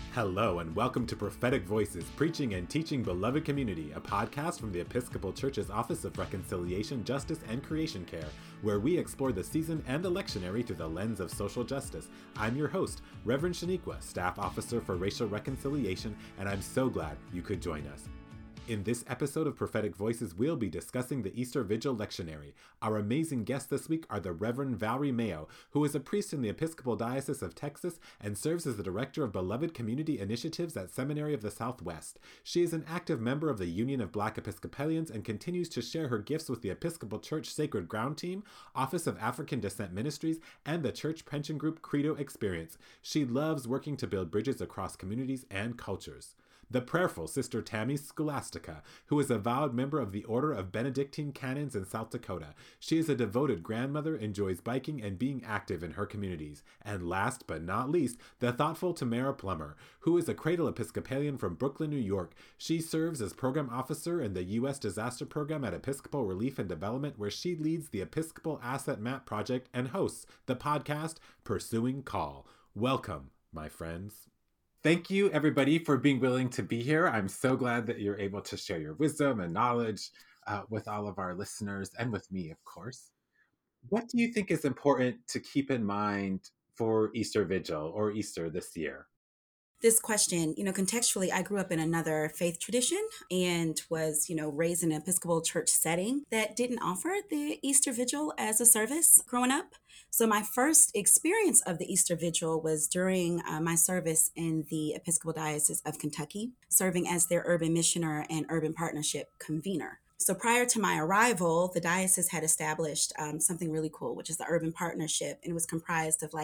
Hello and welcome to Prophetic Voices, Preaching and Teaching Beloved Community, a podcast from the Episcopal Church's Office of Reconciliation, Justice, and Creation Care, where we explore the season and the lectionary through the lens of social justice. I'm your host, Reverend Shaniqua, Staff Officer for Racial Reconciliation, and I'm so glad you could join us. In this episode of Prophetic Voices, we'll be discussing the Easter Vigil lectionary. Our amazing guests this week are the Reverend Valerie Mayo, who is a priest in the Episcopal Diocese of Texas and serves as the Director of Beloved Community Initiatives at Seminary of the Southwest. She is an active member of the Union of Black Episcopalians and continues to share her gifts with the Episcopal Church Sacred Ground Team, Office of African Descent Ministries, and the Church Pension Group Credo Experience. She loves working to build bridges across communities and cultures. The prayerful Sister Tammy Scholastica, who is a vowed member of the Order of Benedictine Canons in South Dakota. She is a devoted grandmother, enjoys biking and being active in her communities. And last but not least, the thoughtful Tamara Plummer, who is a cradle Episcopalian from Brooklyn, New York. She serves as program officer in the U.S. Disaster Program at Episcopal Relief and Development, where she leads the Episcopal Asset Map Project and hosts the podcast Pursuing Call. Welcome, my friends. Thank you, everybody, for being willing to be here. I'm so glad that you're able to share your wisdom and knowledge with all of our listeners and with me, of course. What do you think is important to keep in mind for Easter Vigil or Easter this year? This question, contextually, I grew up in another faith tradition and was, raised in an Episcopal church setting that didn't offer the Easter Vigil as a service growing up. So my first experience of the Easter Vigil was during my service in the Episcopal Diocese of Kentucky, serving as their urban missioner and urban partnership convener. So prior to my arrival, the diocese had established something really cool, which is the Urban Partnership. And it was comprised of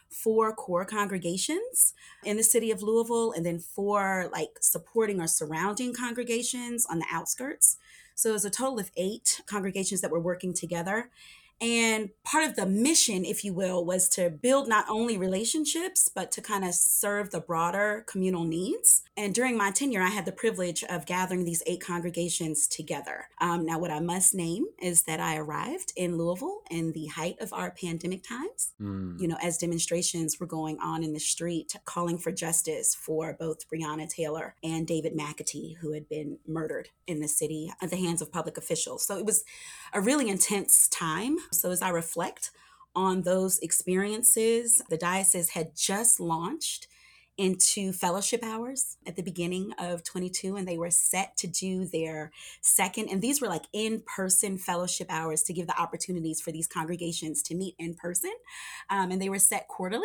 4 core congregations in the city of Louisville, and then 4 supporting or surrounding congregations on the outskirts. So it was a total of 8 congregations that were working together. And part of the mission, if you will, was to build not only relationships, but to kind of serve the broader communal needs. And during my tenure, I had the privilege of gathering these 8 congregations together. Now, what I must name is that I arrived in Louisville in the height of our pandemic times, as demonstrations were going on in the street, calling for justice for both Breonna Taylor and David McAtee, who had been murdered in the city at the hands of public officials. So it was a really intense time. So as I reflect on those experiences, the diocese had just launched into fellowship hours at the beginning of 22, and they were set to do their second. And these were in-person fellowship hours to give the opportunities for these congregations to meet in person. And they were set quarterly.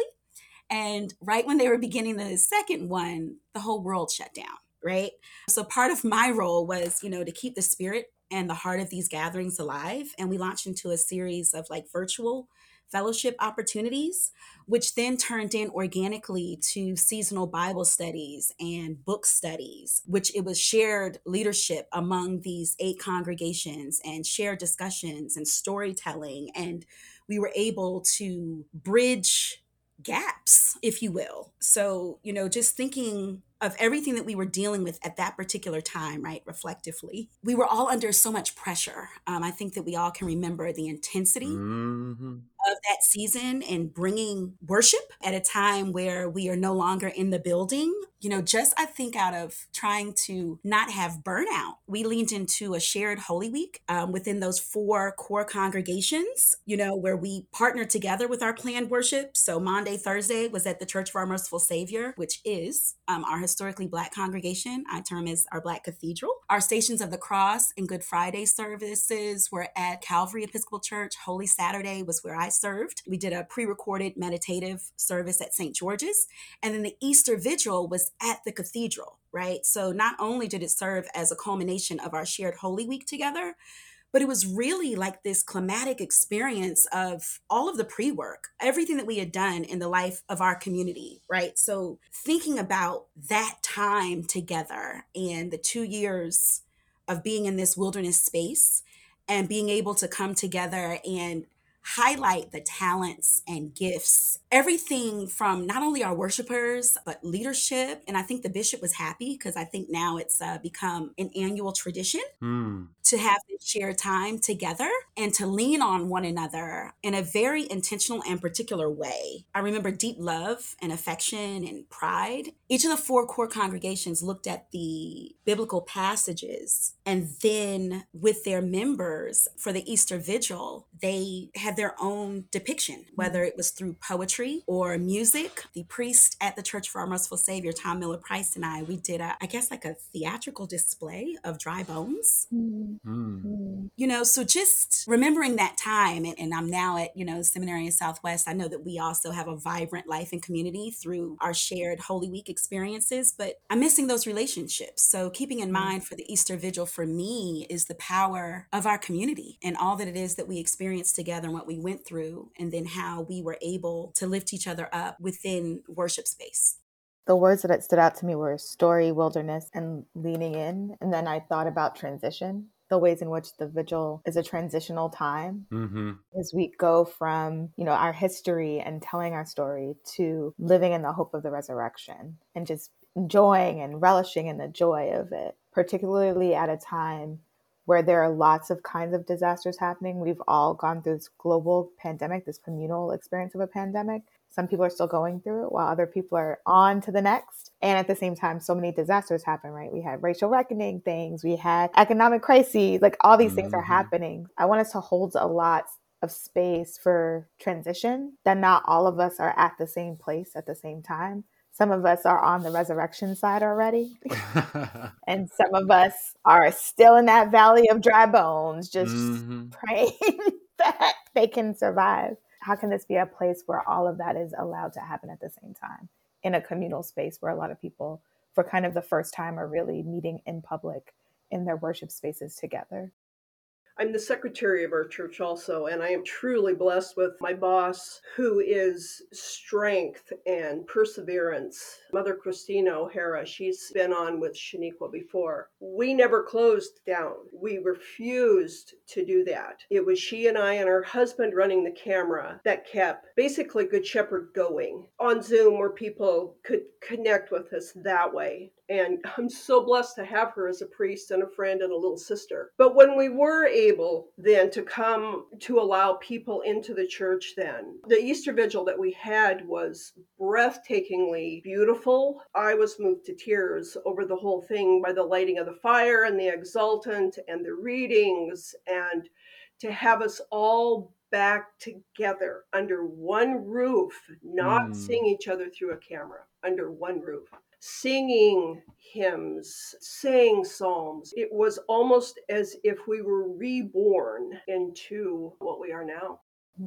And right when they were beginning the second one, the whole world shut down, right? So part of my role was, to keep the spirit and the heart of these gatherings alive. And we launched into a series of virtual fellowship opportunities, which then turned in organically to seasonal Bible studies and book studies, which it was shared leadership among these 8 congregations and shared discussions and storytelling. And we were able to bridge gaps, if you will. So, just thinking of everything that we were dealing with at that particular time, right, reflectively, we were all under so much pressure. I think that we all can remember the intensity of that season and bringing worship at a time where we are no longer in the building. Just I think out of trying to not have burnout, we leaned into a shared Holy Week within those 4 core congregations, where we partnered together with our planned worship. So Maundy, Thursday was at the Church of Our Merciful Savior, which is our historically Black congregation. I term as our Black cathedral. Our Stations of the Cross and Good Friday services were at Calvary Episcopal Church. Holy Saturday was where I served. We did a pre-recorded meditative service at St. George's. And then the Easter Vigil was at the cathedral, right? So not only did it serve as a culmination of our shared Holy Week together, but it was really this climatic experience of all of the pre-work, everything that we had done in the life of our community, right? So thinking about that time together and the 2 years of being in this wilderness space and being able to come together and highlight the talents and gifts, everything from not only our worshipers, but leadership. And I think the bishop was happy because I think now it's become an annual tradition Mm. to have this shared time together and to lean on one another in a very intentional and particular way. I remember deep love and affection and pride. Each of the four core congregations looked at the biblical passages, and then with their members for the Easter Vigil, they had their own depiction, whether it was through poetry or music. The priest at the Church for Our Merciful Savior, Tom Miller Price, and we did I guess like a theatrical display of dry bones. Mm. Mm. Mm. So just remembering that time, and I'm now at, seminary in Southwest. I know that we also have a vibrant life and community through our shared Holy Week experiences, but I'm missing those relationships. So keeping in mind for the Easter Vigil for me is the power of our community and all that it is that we experienced together and what we went through, and then how we were able to lift each other up within worship space. The words that stood out to me were story, wilderness, and leaning in. And then I thought about transition, the ways in which the vigil is a transitional time Mm-hmm. as we go from, our history and telling our story to living in the hope of the resurrection and just enjoying and relishing in the joy of it, particularly at a time where there are lots of kinds of disasters happening. We've all gone through this global pandemic, this communal experience of a pandemic. Some people are still going through it while other people are on to the next. And at the same time, so many disasters happen, right? We had racial reckoning things, we had economic crises, like all these things are happening. I want us to hold a lot of space for transition, that not all of us are at the same place at the same time. Some of us are on the resurrection side already. And some of us are still in that valley of dry bones, just praying that they can survive. How can this be a place where all of that is allowed to happen at the same time in a communal space where a lot of people, for kind of the first time, are really meeting in public in their worship spaces together? I'm the secretary of our church also, and I am truly blessed with my boss, who is strength and perseverance. Mother Christina O'Hara, she's been on with Shaniqua before. We never closed down. We refused to do that. It was she and I and her husband running the camera that kept basically Good Shepherd going on Zoom, where people could connect with us that way. And I'm so blessed to have her as a priest and a friend and a little sister. But when we were able then to come to allow people into the church, then the Easter Vigil that we had was breathtakingly beautiful. I was moved to tears over the whole thing by the lighting of the fire and the exultant and the readings, and to have us all back together under one roof, not seeing each other through a camera, under one roof, singing hymns, saying psalms. It was almost as if we were reborn into what we are now.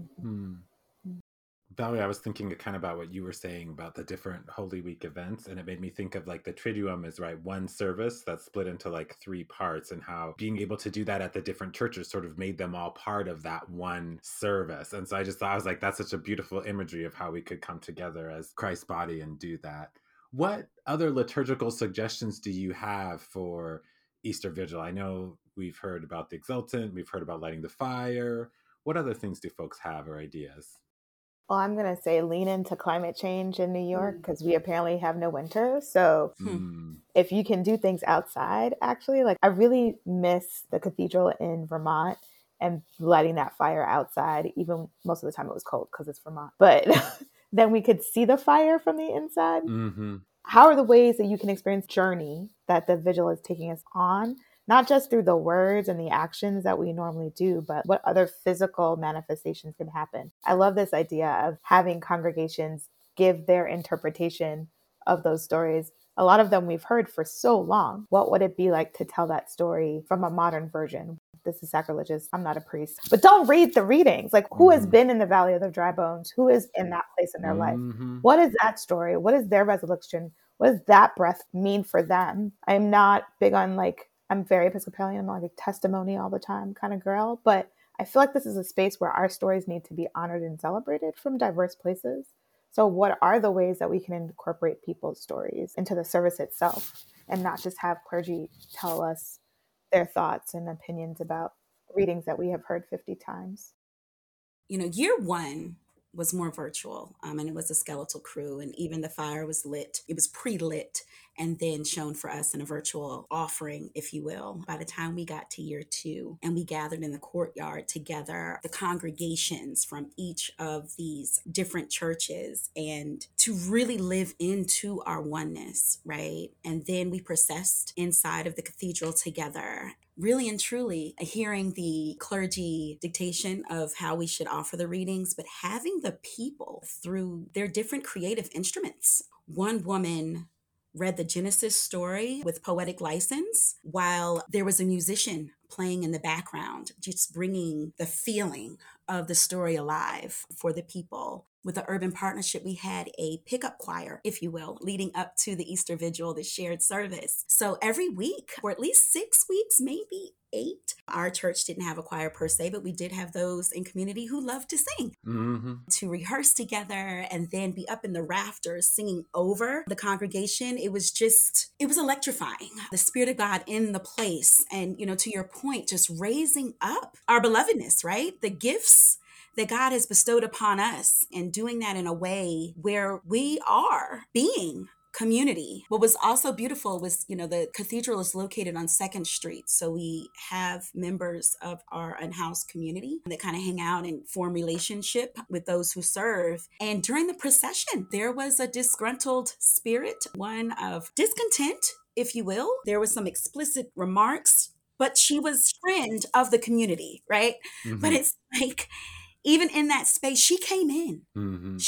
Valerie, I was thinking kind of about what you were saying about the different Holy Week events, and it made me think of like the Triduum is one service that's split into like 3 parts, and how being able to do that at the different churches sort of made them all part of that one service. And so I just thought, I was like, that's such a beautiful imagery of how we could come together as Christ's body and do that. What other liturgical suggestions do you have for Easter Vigil? I know we've heard about the Exultant, we've heard about lighting the fire. What other things do folks have or ideas? Well, I'm going to say lean into climate change in New York, because we apparently have no winter. So if you can do things outside, actually, like I really miss the cathedral in Vermont and lighting that fire outside. Even most of the time it was cold because it's Vermont. But then we could see the fire from the inside. How are the ways that you can experience journey that the vigil is taking us on? Not just through the words and the actions that we normally do, but what other physical manifestations can happen. I love this idea of having congregations give their interpretation of those stories. A lot of them we've heard for so long. What would it be like to tell that story from a modern version? This is sacrilegious. I'm not a priest. But don't read the readings. Like, who has been in the Valley of the Dry Bones? Who is in that place in their life? What is that story? What is their resurrection? What does that breath mean for them? I'm not big on I'm very Episcopalian. I'm not like a testimony all the time kind of girl, but I feel like this is a space where our stories need to be honored and celebrated from diverse places. So what are the ways that we can incorporate people's stories into the service itself and not just have clergy tell us their thoughts and opinions about readings that we have heard 50 times? year one was more virtual, and it was a skeletal crew, and even the fire was lit. It was pre-lit and then shown for us in a virtual offering, if you will. By the time we got to year two and we gathered in the courtyard together, the congregations from each of these different churches, and to really live into our oneness, right? And then we processed inside of the cathedral together, really and truly hearing the clergy dictation of how we should offer the readings, but having the people through their different creative instruments. One woman read the Genesis story with poetic license, while there was a musician playing in the background, just bringing the feeling of the story alive for the people. With the Urban Partnership, we had a pickup choir, if you will, leading up to the Easter Vigil, the shared service. So every week, for at least 6 weeks, maybe 8, our church didn't have a choir per se, but we did have those in community who loved to sing, to rehearse together and then be up in the rafters singing over the congregation. It was electrifying. The Spirit of God in the place. And, to your point, just raising up our belovedness, right? The gifts that God has bestowed upon us, and doing that in a way where we are being community. What was also beautiful was, the cathedral is located on 2nd Street. So we have members of our unhoused community that kind of hang out and form relationship with those who serve. And during the procession, there was a disgruntled spirit, one of discontent, if you will. There was some explicit remarks, but she was friend of the community, right? But it's like, even in that space, she came in.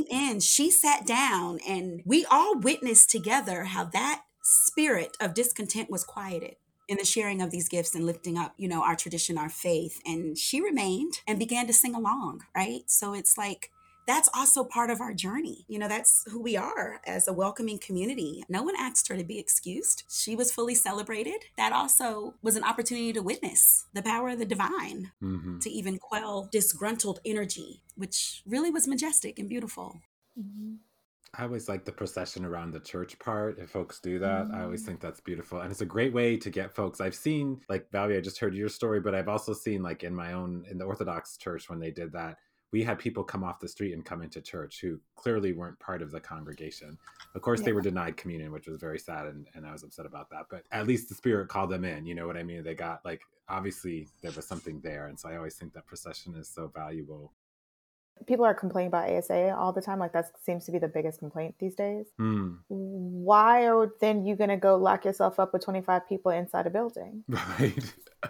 She sat down, and we all witnessed together how that spirit of discontent was quieted in the sharing of these gifts and lifting up, our tradition, our faith. And she remained and began to sing along, right? So it's like, that's also part of our journey. That's who we are as a welcoming community. No one asked her to be excused. She was fully celebrated. That also was an opportunity to witness the power of the divine, to even quell disgruntled energy, which really was majestic and beautiful. I always like the procession around the church part. If folks do that, I always think that's beautiful. And it's a great way to get folks. I've seen, like, Valerie, I just heard your story, but I've also seen, like, in the Orthodox church, when they did that, we had people come off the street and come into church who clearly weren't part of the congregation. Of course, they were denied communion, which was very sad. And I was upset about that. But at least the Spirit called them in. You know what I mean? They got, like, obviously there was something there. And so I always think that procession is so valuable. People are complaining about ASA all the time. Like, that seems to be the biggest complaint these days. Why are then you going to go lock yourself up with 25 people inside a building? Right.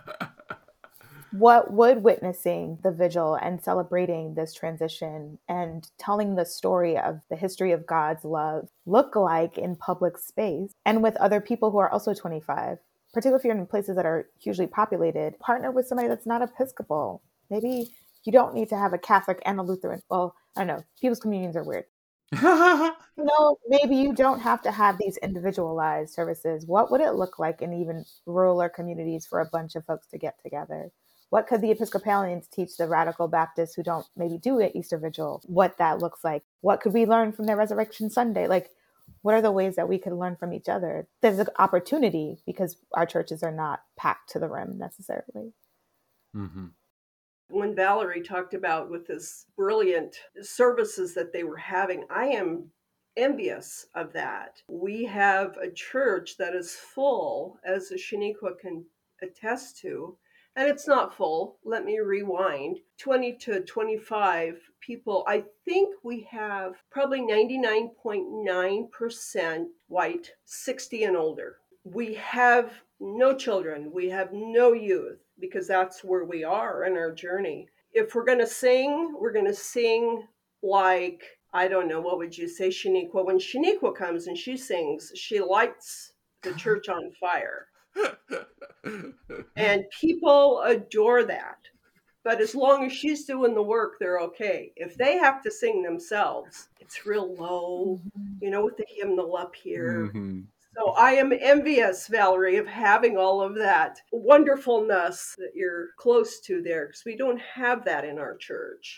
What would witnessing the vigil and celebrating this transition and telling the story of the history of God's love look like in public space and with other people who are also 25, particularly if you're in places that are hugely populated? Partner with somebody that's not Episcopal. Maybe you don't need to have a Catholic and a Lutheran. Well, I don't know. People's communions are weird. Maybe you don't have to have these individualized services. What would it look like in even rural communities for a bunch of folks to get together? What could the Episcopalians teach the radical Baptists who don't maybe do an Easter Vigil? What that looks like? What could we learn from their Resurrection Sunday? Like, what are the ways that we could learn from each other? There's an opportunity because our churches are not packed to the rim necessarily. When Valerie talked about with this brilliant services that they were having, I am envious of that. We have a church that is full, as Shaniqua can attest to, and it's not full. Let me rewind. 20 to 25 people. I think we have probably 99.9% white, 60 and older. We have no children. We have no youth, because that's where we are in our journey. If we're going to sing like, I don't know, what would you say, Shaniqua? When Shaniqua comes and she sings, she lights the church on fire. And people adore that. But as long as she's doing the work, they're okay. If they have to sing themselves, it's real low, with the hymnal up here. So I am envious, Valerie, of having all of that wonderfulness that you're close to there, because we don't have that in our church.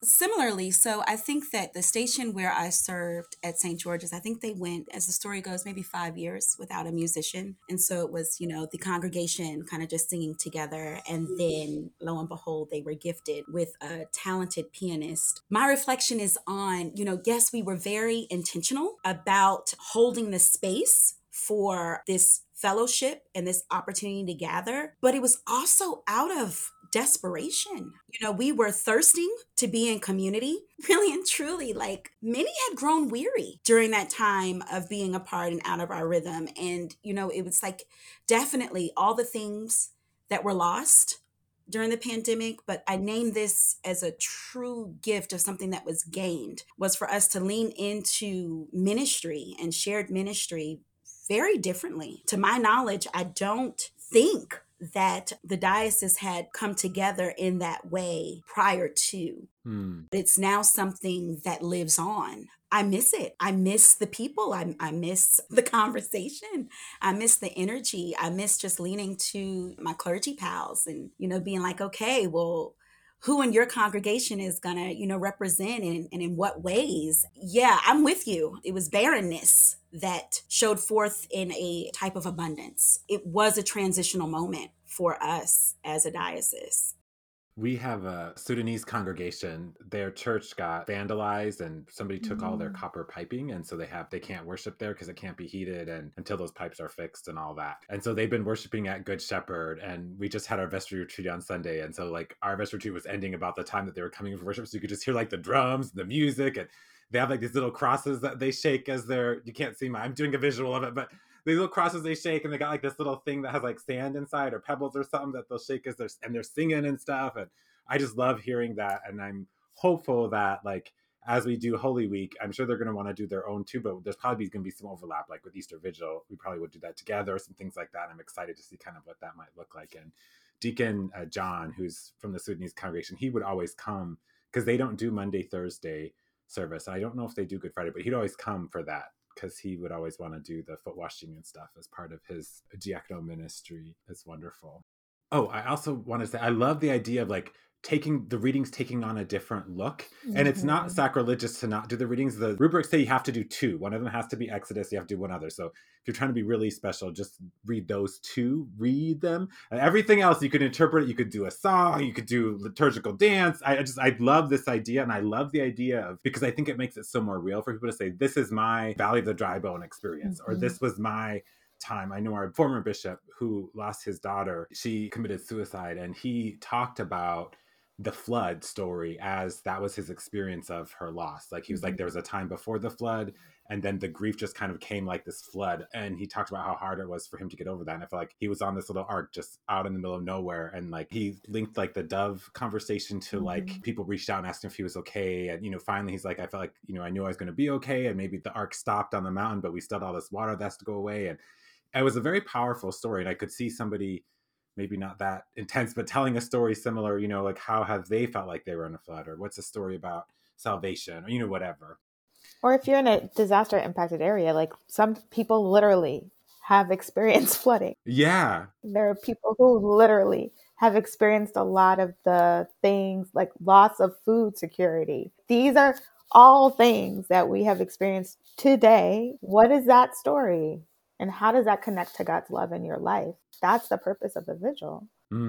Similarly, so I think that the station where I served at St. George's, I think they went, as the story goes, maybe 5 years without a musician. And so it was, the congregation kind of just singing together. And then lo and behold, they were gifted with a talented pianist. My reflection is on, yes, we were very intentional about holding the space for this fellowship and this opportunity to gather, but it was also out of desperation. We were thirsting to be in community, really and truly. Like, many had grown weary during that time of being apart and out of our rhythm. And, it was like definitely all the things that were lost during the pandemic, but I name this as a true gift of something that was gained, was for us to lean into ministry and shared ministry very differently. To my knowledge, I don't think that the diocese had come together in that way prior to. It's now something that lives on. I miss it. I miss the people. I miss the conversation. I miss the energy. I miss just leaning to my clergy pals and, being like, okay, well, who in your congregation is going to, represent and in what ways? Yeah, I'm with you. It was barrenness that showed forth in a type of abundance. It was a transitional moment for us as a diocese. We have a Sudanese congregation. Their church got vandalized and somebody took all their copper piping. And so they can't worship there because it can't be heated and until those pipes are fixed and all that. And so they've been worshiping at Good Shepherd. And we just had our vestry retreat on Sunday. And so like our vestry retreat was ending about the time that they were coming for worship. So you could just hear like the drums, and the music, and they have like these little crosses that they shake as you can't see I'm doing a visual of it, but these little crosses they shake, and they got like this little thing that has like sand inside or pebbles or something that they'll shake as they're singing and stuff. And I just love hearing that. And I'm hopeful that like, as we do Holy Week, I'm sure they're going to want to do their own too, but there's probably going to be some overlap, like with Easter Vigil. We probably would do that together, some things like that. I'm excited to see kind of what that might look like. And Deacon John, who's from the Sudanese congregation, he would always come because they don't do Monday, Thursday service. I don't know if they do Good Friday, but he'd always come for that because he would always want to do the foot washing and stuff as part of his diaconal ministry. It's wonderful. Oh, I also want to say, I love the idea of like taking on a different look. And it's not sacrilegious to not do the readings. The rubrics say you have to do two. One of them has to be Exodus. You have to do one other. So if you're trying to be really special, just read those two, read them. And everything else you could interpret. You could do a song, you could do liturgical dance. I love this idea. And I love the idea of, because I think it makes it so more real for people to say, this is my Valley of the Dry Bone experience, or this was my time. I know our former bishop who lost his daughter, she committed suicide, and he talked about the flood story as that was his experience of her loss. Like he was like, there was a time before the flood, and then the grief just kind of came like this flood. And he talked about how hard it was for him to get over that. And I feel like he was on this little ark just out in the middle of nowhere. And like he linked like the dove conversation to like people reached out and asked him if he was okay. And, finally he's like, I felt like, I knew I was going to be okay. And maybe the ark stopped on the mountain, but we still had all this water that has to go away. And it was a very powerful story. And I could see somebody, maybe not that intense, but telling a story similar, like how have they felt like they were in a flood, or what's a story about salvation, or, whatever. Or if you're in a disaster impacted area, like some people literally have experienced flooding. Yeah. There are people who literally have experienced a lot of the things like loss of food security. These are all things that we have experienced today. What is that story? And how does that connect to God's love in your life? That's the purpose of the vigil.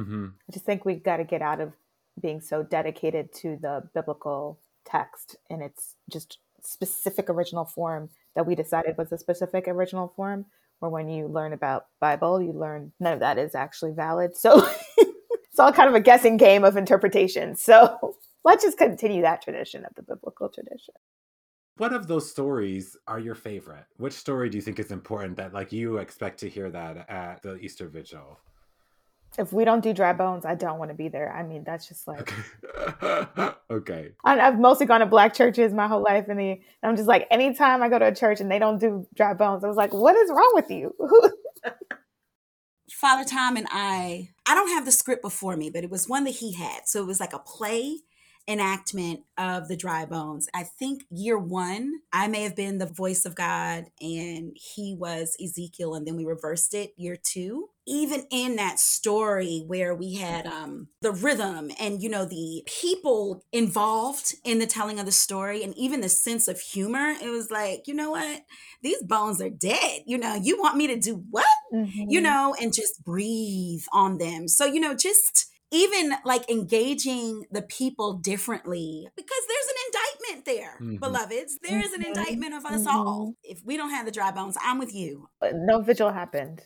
I just think we've got to get out of being so dedicated to the biblical text and its just specific original form that we decided was a specific original form, where when you learn about Bible, you learn none of that is actually valid. So it's all kind of a guessing game of interpretation. So let's just continue that tradition of the biblical tradition. What of those stories are your favorite? Which story do you think is important that like you expect to hear that at the Easter Vigil? If we don't do dry bones, I don't want to be there. I mean, that's just like... Okay. I've mostly gone to Black churches my whole life. And I'm just like, anytime I go to a church and they don't do dry bones, I was like, what is wrong with you? Father Tom and I don't have the script before me, but it was one that he had. So it was like a play enactment of the dry bones. I think year one, I may have been the voice of God and he was Ezekiel, and then we reversed it year two. even in that story where we had the rhythm and, you know, the people involved in the telling of the story and even the sense of humor, it was like, you know what? These bones are dead. You know, you want me to do what? You Mm-hmm. know, and just breathe on them. So, you know, just even like engaging the people differently because there's an indictment there, Mhm. beloveds. There is an Mm-hmm. indictment of us Mm-hmm. all. If we don't have the dry bones, I'm with you. But no vigil happened.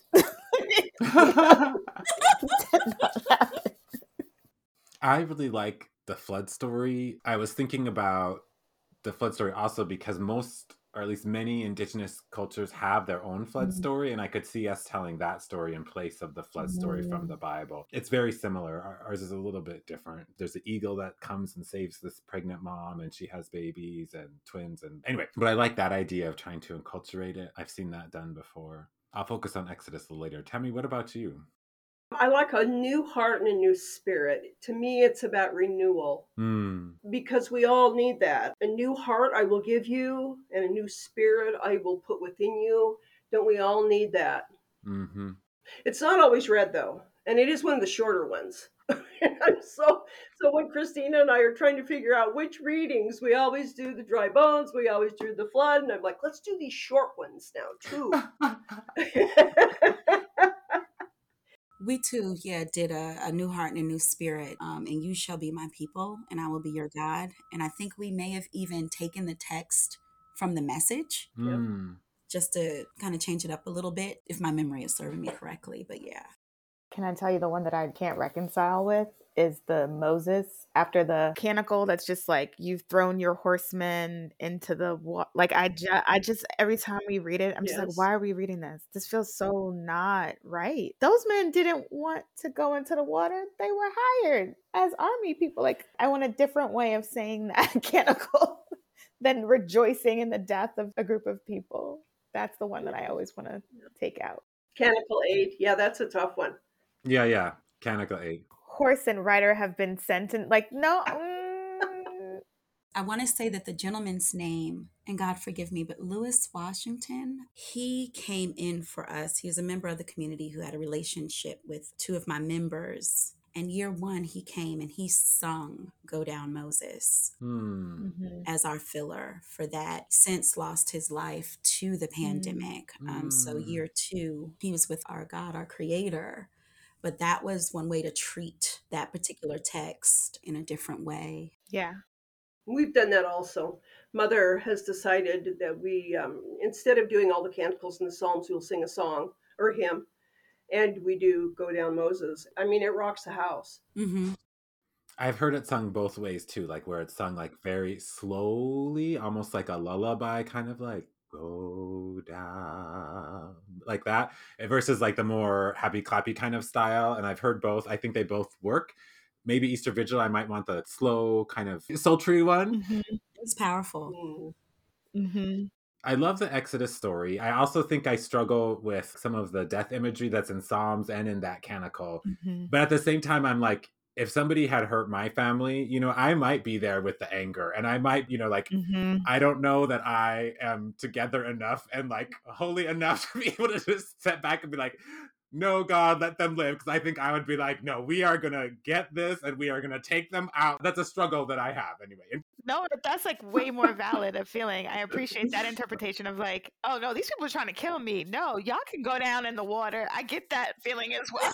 Did not happen. I really like the flood story. I was thinking about the flood story also because most, or at least many, indigenous cultures have their own flood story, and I could see us telling that story in place of the flood story from Mm-hmm. the Bible. It's very similar. Ours is a little bit different. There's an eagle that comes and saves this pregnant mom, and she has babies and twins. And anyway, but I like that idea of trying to enculturate it. I've seen that done before. I'll focus on Exodus a little later. Tammy, what about you? I like a new heart and a new spirit. To me, it's about renewal Hmm. because we all need that. A new heart I will give you, and a new spirit I will put within you. Don't we all need that? Mm-hmm. It's not always read though, and it is one of the shorter ones. So when Christina and I are trying to figure out which readings, we always do the dry bones, we always do the flood, and I'm like, let's do these short ones now too. We too, yeah, did a new heart and a new spirit. And you shall be my people, and I will be your God. And I think we may have even taken the text from the message Yeah. Hmm. just to kind of change it up a little bit, if my memory is serving me correctly. But yeah. Can I tell you the one that I can't reconcile with is the Moses after the canticle that's just like you've thrown your horsemen into the water. Like I just every time we read it, I'm just like, Yes. why are we reading this? This feels so not right. Those men didn't want to go into the water. They were hired as army people. Like I want a different way of saying that canticle than rejoicing in the death of a group of people. That's the one that I always want to take out. Canonical 8. Yeah, that's a tough one. Yeah. Canonical 8. Horse and rider have been sentenced. Like, no. I want to say that the gentleman's name, and God forgive me, but Lewis Washington, he came in for us. He was a member of the community who had a relationship with two of my members. And year one, he came and he sung Go Down Moses Hmm. Mhm. as our filler for that, since lost his life to the pandemic. So year two, he was with our God, our creator. But that was one way to treat that particular text in a different way. Yeah. We've done that also. Mother has decided that we, instead of doing all the canticles and the psalms, we'll sing a song or hymn, and we do Go Down Moses. I mean, it rocks the house. Mm-hmm. I've heard it sung both ways too, like where it's sung like very slowly, almost like a lullaby, kind of like go down, like that, versus like the more happy clappy kind of style. And I've heard both. I think they both work. Maybe Easter Vigil, I might want the slow, kind of sultry one. Mm-hmm. It's powerful. Mm. Mm-hmm. I love the Exodus story. I also think I struggle with some of the death imagery that's in Psalms and in that canticle. Mm-hmm. But at the same time, I'm like, if somebody had hurt my family, you know, I might be there with the anger and I might, you know, like, Mm-hmm. I don't know that I am together enough and like holy enough to be able to just step back and be like, no, God, let them live. Because I think I would be like, no, we are going to get this and we are going to take them out. That's a struggle that I have anyway. No, but that's like way more valid a feeling. I appreciate that interpretation of like, oh no, these people are trying to kill me. No, y'all can go down in the water. I get that feeling as well.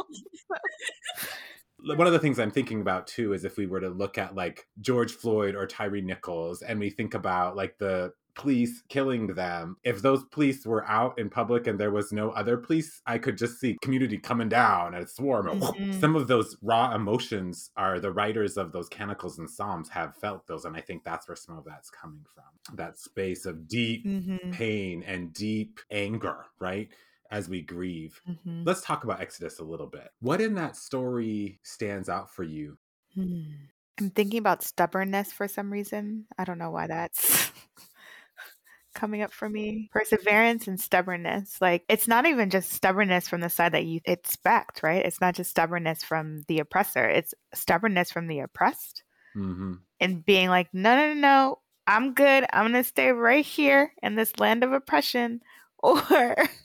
One of the things I'm thinking about too is if we were to look at like George Floyd or Tyree Nichols and we think about like the police killing them, if those police were out in public and there was no other police, I could just see community coming down and a swarm. Mhm. Some of those raw emotions are the writers of those canticles and psalms have felt those, and I think that's where some of that's coming from, that space of deep Mhm. pain and deep anger, right, as we grieve. Mhm. Let's talk about Exodus a little bit. What in that story stands out for you? I'm thinking about stubbornness for some reason. I don't know why that's coming up for me. Perseverance and stubbornness. Like it's not even just stubbornness from the side that you expect, right? It's not just stubbornness from the oppressor. It's stubbornness from the oppressed. Mm-hmm. And being like, no, I'm good. I'm going to stay right here in this land of oppression. Or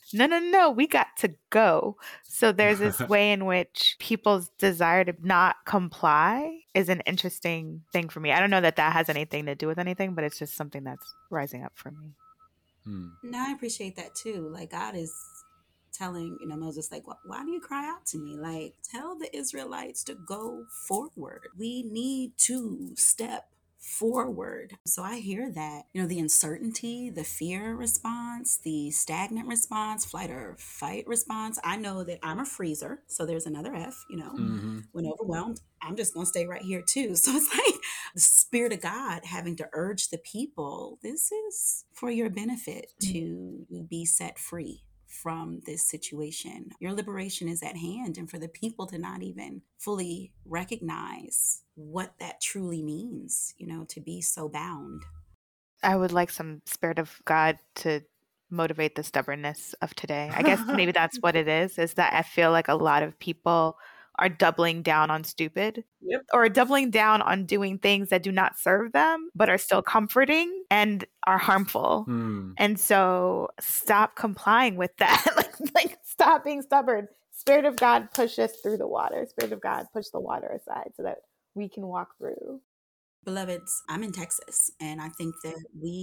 no, we got to go. So there's this way in which people's desire to not comply is an interesting thing for me. I don't know that that has anything to do with anything, but it's just something that's rising up for me. No, I appreciate that too. Like God is telling, Moses, like, why do you cry out to me? Like, tell the Israelites to go forward. We need to step forward. So I hear that, the uncertainty, the fear response, the stagnant response, flight or fight response. I know that I'm a freezer. So there's another F, when overwhelmed, I'm just going to stay right here too. So it's like the Spirit of God having to urge the people, this is for your benefit to be set free from this situation. Your liberation is at hand, and for the people to not even fully recognize what that truly means, to be so bound. I would like some Spirit of God to motivate the stubbornness of today. I guess maybe that's what it is that I feel like a lot of people are doubling down on stupid. Yep. Or doubling down on doing things that do not serve them, but are still comforting and are harmful. And so stop complying with that. like stop being stubborn. Spirit of God, push us through the water. Spirit of God, push the water aside so that we can walk through. Beloveds, I'm in Texas, and I think that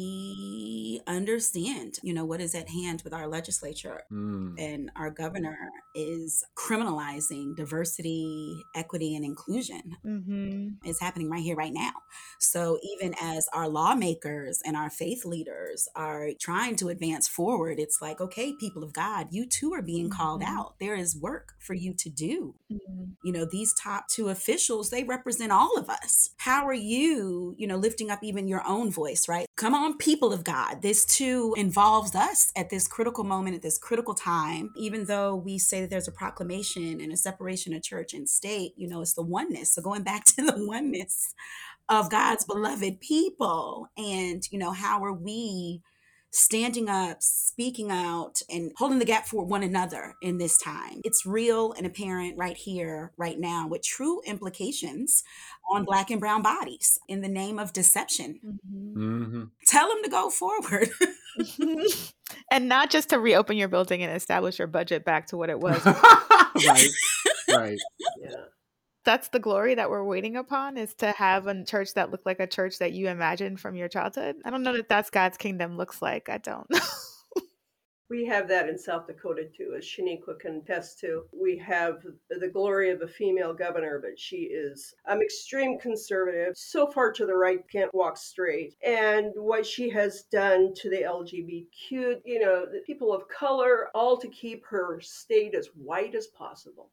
we understand, what is at hand with our legislature. And our governor is criminalizing diversity, equity, and inclusion. It's happening right here, right now. So even as our lawmakers and our faith leaders are trying to advance forward, it's like, okay, people of God, you too are being called out. There is work for you to do. These top two officials, they represent all of us. How are you, lifting up even your own voice, right? Come on, people of God. This too involves us at this critical moment, at this critical time. Even though we say that there's a proclamation and a separation of church and state, it's the oneness. So going back to the oneness of God's beloved people, and, how are we standing up, speaking out, and holding the gap for one another in this time? It's real and apparent right here, right now, with true implications on Black and brown bodies in the name of deception. Tell them to go forward. And not just to reopen your building and establish your budget back to what it was. Right. Yeah. That's the glory that we're waiting upon, is to have a church that looked like a church that you imagined from your childhood. I don't know that that's God's kingdom looks like. I don't. We have that in South Dakota too, as Shaniqua can attest to. We have the glory of a female governor, but she is extreme conservative, so far to the right, can't walk straight. And what she has done to the LGBTQ, the people of color, all to keep her state as white as possible.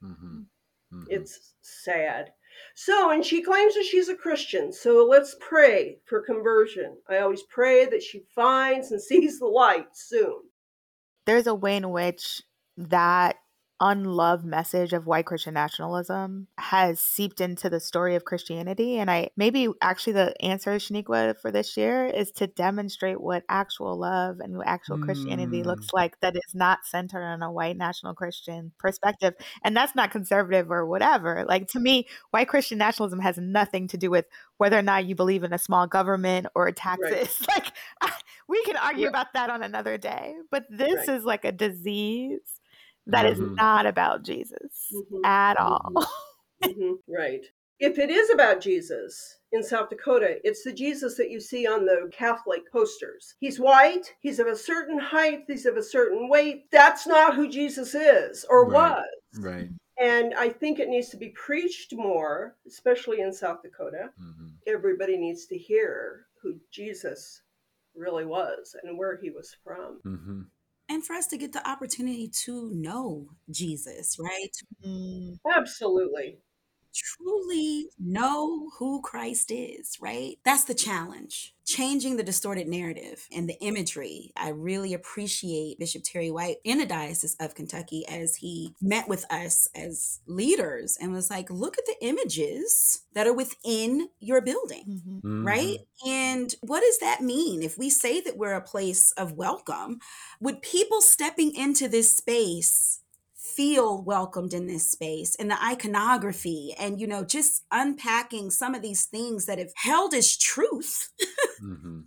It's sad. So, and she claims that she's a Christian. So let's pray for conversion. I always pray that she finds and sees the light soon. There's a way in which that unloved message of white Christian nationalism has seeped into the story of Christianity. And maybe actually the answer, Shaniqua, for this year is to demonstrate what actual love and what actual Christianity looks like, that is not centered on a white national Christian perspective. And that's not conservative or whatever. Like, to me, white Christian nationalism has nothing to do with whether or not you believe in a small government or taxes. Right. We can argue about that on another day. But this is like a disease that is not about Jesus at all. Right. If it is about Jesus in South Dakota, it's the Jesus that you see on the Catholic posters. He's white, he's of a certain height, he's of a certain weight. That's not who Jesus is or was. Right. And I think it needs to be preached more, especially in South Dakota. Everybody needs to hear who Jesus really was and where he was from. And for us to get the opportunity to know Jesus, right? Absolutely. Truly know who Christ is, right? That's the challenge. Changing the distorted narrative and the imagery. I really appreciate Bishop Terry White in the Diocese of Kentucky as he met with us as leaders and was like, look at the images that are within your building, right? And what does that mean? If we say that we're a place of welcome, would people stepping into this space feel welcomed in this space? And the iconography and, just unpacking some of these things that have held as truth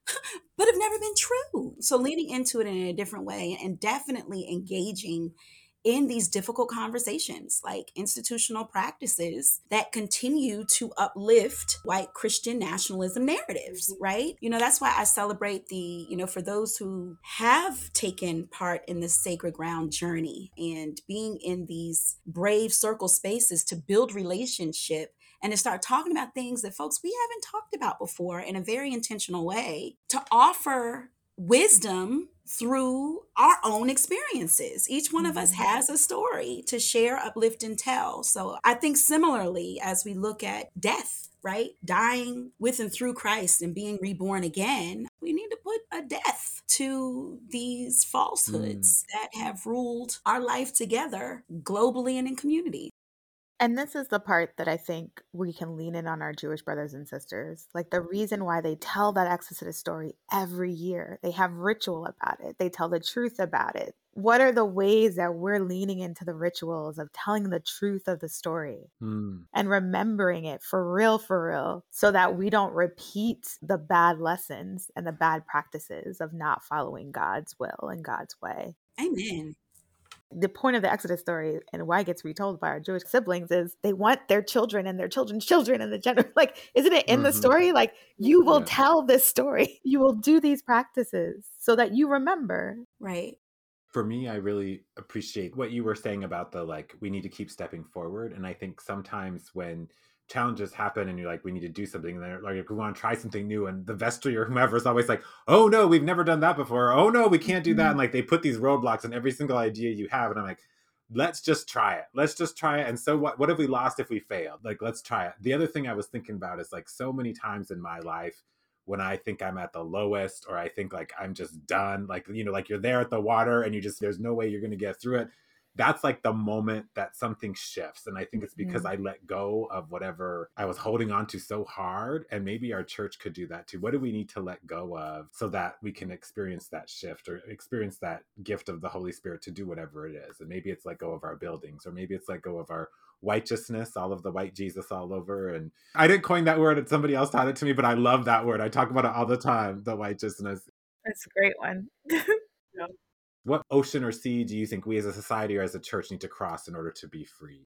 but have never been true. So leaning into it in a different way and definitely engaging in these difficult conversations, like institutional practices that continue to uplift white Christian nationalism narratives, right? That's why I celebrate for those who have taken part in this sacred ground journey and being in these brave circle spaces to build relationship and to start talking about things that folks we haven't talked about before in a very intentional way, to offer wisdom through our own experiences. Each one of us has a story to share, uplift, and tell. So I think similarly, as we look at death, right? Dying with and through Christ and being reborn again, we need to put a death to these falsehoods that have ruled our life together globally and in community. And this is the part that I think we can lean in on our Jewish brothers and sisters. Like the reason why they tell that Exodus story every year, they have ritual about it. They tell the truth about it. What are the ways that we're leaning into the rituals of telling the truth of the story and remembering it for real, so that we don't repeat the bad lessons and the bad practices of not following God's will and God's way? Amen. The point of the Exodus story and why it gets retold by our Jewish siblings is they want their children and their children's children and the gender. Like, isn't it in the story? Like, you will tell this story. You will do these practices so that you remember. Right. For me, I really appreciate what you were saying about we need to keep stepping forward. And I think sometimes when challenges happen and you're like, we need to do something, and they're like, we want to try something new, and the vestry or whomever is always like, oh no, we've never done that before, oh no, we can't do that, and they put these roadblocks in every single idea you have, and I'm like, let's just try it. And so what have we lost if we failed? Let's try it. The other thing I was thinking about is so many times in my life when I think I'm at the lowest, or I think I'm just done, you're there at the water and there's no way you're going to get through it. That's the moment that something shifts. And I think it's because I let go of whatever I was holding on to so hard. And maybe our church could do that too. What do we need to let go of so that we can experience that shift or experience that gift of the Holy Spirit to do whatever it is? And maybe it's let go of our buildings, or maybe it's let go of our righteousness, all of the white Jesus all over. And I didn't coin that word, somebody else taught it to me, but I love that word. I talk about it all the time, the righteousness. That's a great one. Yeah. What ocean or sea do you think we as a society or as a church need to cross in order to be free?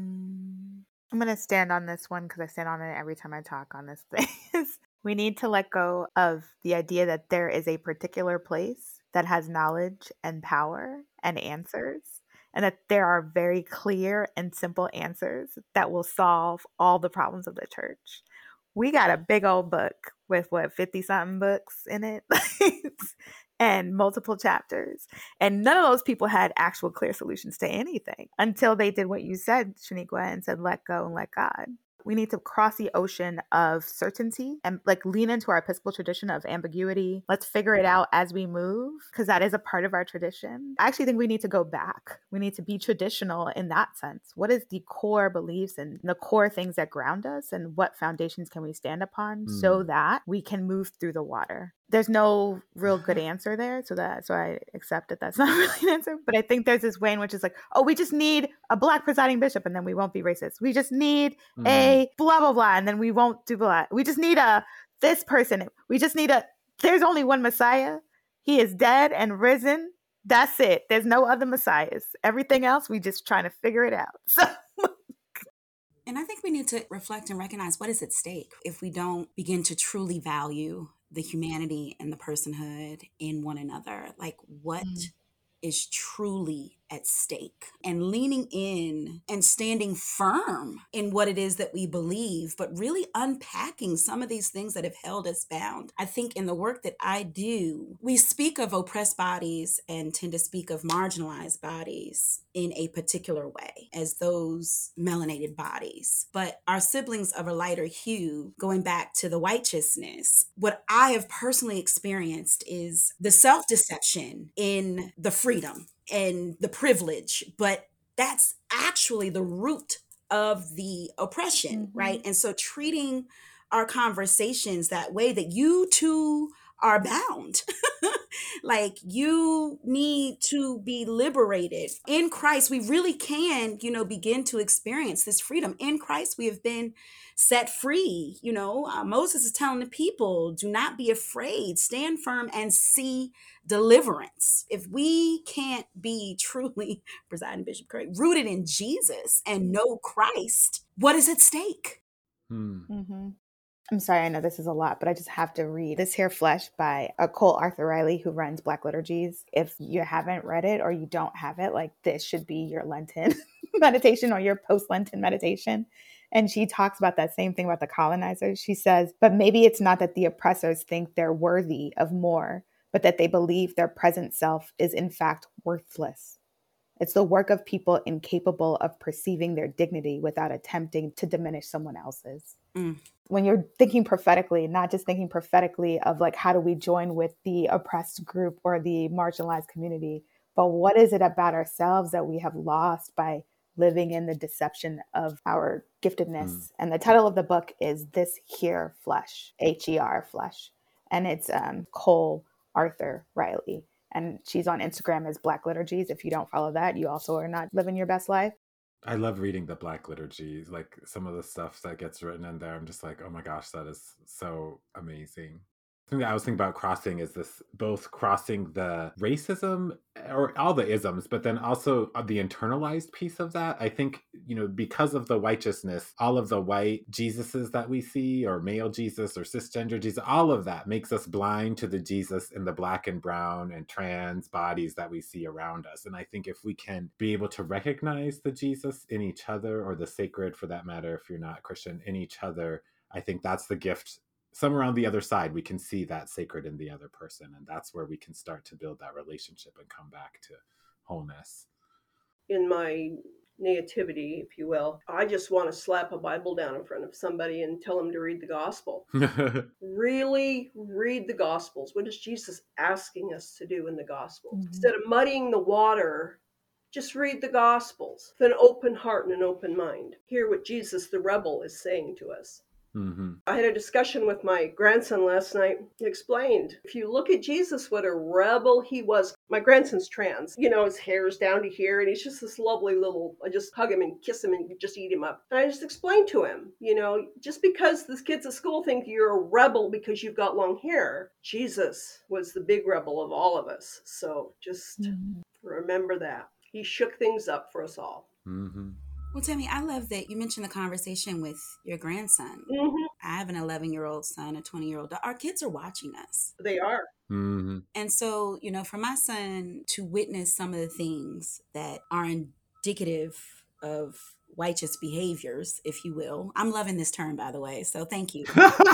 I'm going to stand on this one because I stand on it every time I talk on this thing. We need to let go of the idea that there is a particular place that has knowledge and power and answers, and that there are very clear and simple answers that will solve all the problems of the church. We got a big old book with 50-something books in it and multiple chapters. And none of those people had actual clear solutions to anything until they did what you said, Shaniqua, and said, let go and let God. We need to cross the ocean of certainty and lean into our Episcopal tradition of ambiguity. Let's figure it out as we move, because that is a part of our tradition. I actually think we need to go back. We need to be traditional in that sense. What is the core beliefs and the core things that ground us, and what foundations can we stand upon so that we can move through the water? There's no real good answer there. So I accept that that's not really an answer. But I think there's this way in which it's we just need a Black presiding bishop and then we won't be racist. We just need a blah, blah, blah, and then we won't do blah. We just need this person. We just need there's only one Messiah. He is dead and risen. That's it. There's no other Messiahs. Everything else, we just trying to figure it out. So. And I think we need to reflect and recognize what is at stake if we don't begin to truly value the humanity and the personhood in one another. What is truly at stake, and leaning in and standing firm in what it is that we believe, but really unpacking some of these things that have held us bound. I think in the work that I do, we speak of oppressed bodies and tend to speak of marginalized bodies in a particular way as those melanated bodies. But our siblings of a lighter hue, going back to the righteousness, what I have personally experienced is the self-deception in the freedom and the privilege, but that's actually the root of the oppression, right? And so treating our conversations that way, that you too are bound. Like, you need to be liberated. In Christ, we really can, begin to experience this freedom. In Christ, we have been set free. Moses is telling the people, do not be afraid, stand firm and see deliverance. If we can't be truly, Presiding Bishop Craig, rooted in Jesus and know Christ, what is at stake? Mm-hmm. I'm sorry, I know this is a lot, but I just have to read This Here Flesh by Cole Arthur Riley, who runs Black Liturgies. If you haven't read it or you don't have it, like, this should be your Lenten meditation or your post-Lenten meditation. And she talks about that same thing about the colonizers. She says, but maybe it's not that the oppressors think they're worthy of more, but that they believe their present self is in fact worthless. It's the work of people incapable of perceiving their dignity without attempting to diminish someone else's. When you're thinking prophetically, not just thinking prophetically of like, how do we join with the oppressed group or the marginalized community, but what is it about ourselves that we have lost by living in the deception of our giftedness? And the title of the book is This Here Flesh, H-E-R, Flesh. And it's Cole Arthur Riley. And she's on Instagram as Black Liturgies. If you don't follow that, you also are not living your best life. I love reading the Black liturgies, like some of the stuff that gets written in there. I'm just like, oh my gosh, that is so amazing. The thing that I was thinking about crossing is this, both crossing the racism or all the isms, but then also the internalized piece of that. I think, because of the righteousness, all of the white Jesuses that we see, or male Jesus or cisgender Jesus, all of that makes us blind to the Jesus in the Black and brown and trans bodies that we see around us. And I think if we can be able to recognize the Jesus in each other, or the sacred for that matter, if you're not Christian, in each other, I think that's the gift. Somewhere on the other side, we can see that sacred in the other person. And that's where we can start to build that relationship and come back to wholeness. In my nativity, if you will, I just want to slap a Bible down in front of somebody and tell them to read the gospel. Really read the gospels. What is Jesus asking us to do in the gospel? Instead of muddying the water, just read the gospels with an open heart and an open mind. Hear what Jesus, the rebel, is saying to us. I had a discussion with my grandson last night. He explained, if you look at Jesus, what a rebel he was. My grandson's trans. His hair's down to here, and he's just this lovely little, I just hug him and kiss him and just eat him up. And I just explained to him, just because the kids at school think you're a rebel because you've got long hair, Jesus was the big rebel of all of us. So just remember that. He shook things up for us all. Well, Tammy, I love that you mentioned the conversation with your grandson. I have an 11-year-old son, a 20-year-old. Our kids are watching us. They are. And so, for my son to witness some of the things that are indicative of righteous behaviors, if you will. I'm loving this term, by the way. So thank you.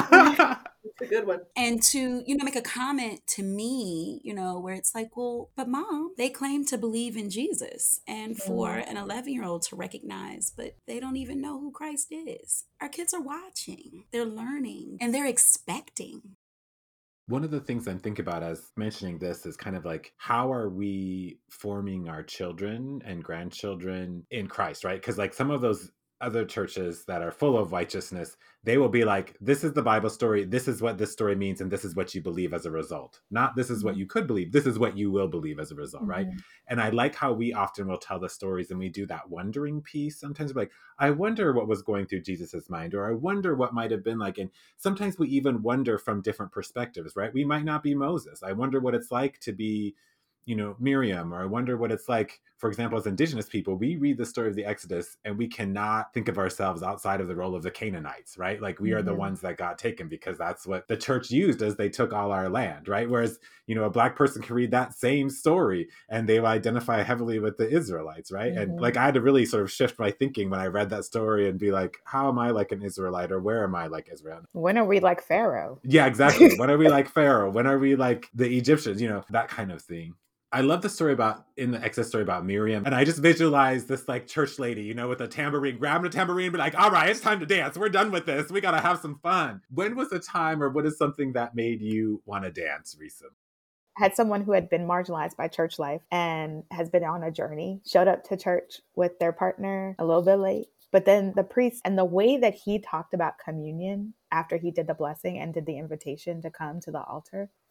It's a good one. And to, make a comment to me, where it's like, well, but Mom, they claim to believe in Jesus. And for an 11-year-old to recognize, but they don't even know who Christ is. Our kids are watching, they're learning, and they're expecting. One of the things I'm thinking about as mentioning this is kind of like, how are we forming our children and grandchildren in Christ, right? Because like some of those other churches that are full of righteousness, they will be like, this is the Bible story, this is what this story means, and this is what you believe as a result. Not this is what you could believe, this is what you will believe as a result, right? And I like how we often will tell the stories and we do that wondering piece. Sometimes we're like, I wonder what was going through Jesus's mind, or I wonder what might have been like. And sometimes we even wonder from different perspectives, right? We might not be Moses. I wonder what it's like to be Miriam, or I wonder what it's like, for example, as Indigenous people, we read the story of the Exodus and we cannot think of ourselves outside of the role of the Canaanites, right? Like we are the ones that got taken because that's what the church used as they took all our land, right? Whereas, a Black person can read that same story and they will identify heavily with the Israelites, right? And like I had to really sort of shift my thinking when I read that story and be like, how am I like an Israelite, or where am I like Israel? When are we like Pharaoh? Yeah, exactly. When are we like Pharaoh? When are we like the Egyptians? That kind of thing. I love the story in the Exodus story about Miriam. And I just visualize this like church lady, with a tambourine, grabbing a tambourine, be like, all right, it's time to dance. We're done with this. We got to have some fun. When was the time, or what is something that made you want to dance recently? I had someone who had been marginalized by church life and has been on a journey, showed up to church with their partner a little bit late. But then the priest, and the way that he talked about communion after he did the blessing and did the invitation to come to the altar,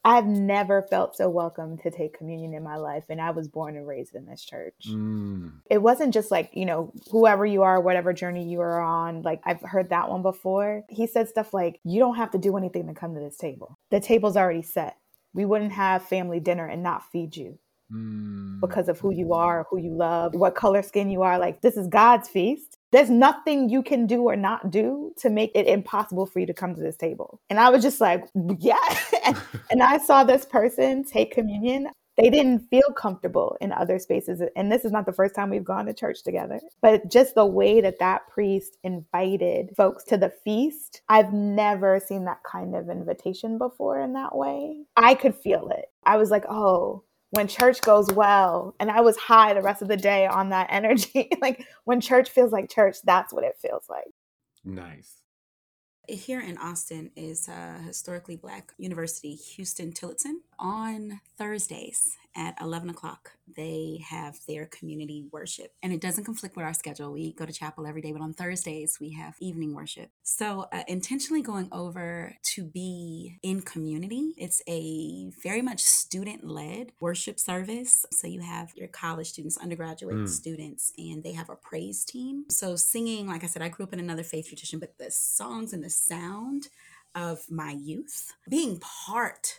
I've never felt so welcome to take communion in my life. And I was born and raised in this church. It wasn't just like, whoever you are, whatever journey you are on. Like, I've heard that one before. He said stuff like, you don't have to do anything to come to this table. The table's already set. We wouldn't have family dinner and not feed you because of who you are, who you love, what color skin you are. Like, this is God's feast. There's nothing you can do or not do to make it impossible for you to come to this table. And I was just like, yeah. And I saw this person take communion. They didn't feel comfortable in other spaces. And this is not the first time we've gone to church together. But just the way that priest invited folks to the feast, I've never seen that kind of invitation before in that way. I could feel it. I was like, oh, when church goes well, and I was high the rest of the day on that energy. Like, when church feels like church, that's what it feels like. Nice. Here in Austin is a historically Black university, Houston Tillotson. On Thursdays at 11 o'clock, they have their community worship. And it doesn't conflict with our schedule. We go to chapel every day, but on Thursdays, we have evening worship. So intentionally going over to be in community. It's a very much student-led worship service. So you have your college students, undergraduate students, and they have a praise team. So singing, like I said, I grew up in another faith tradition, but the songs and the sound of my youth, being part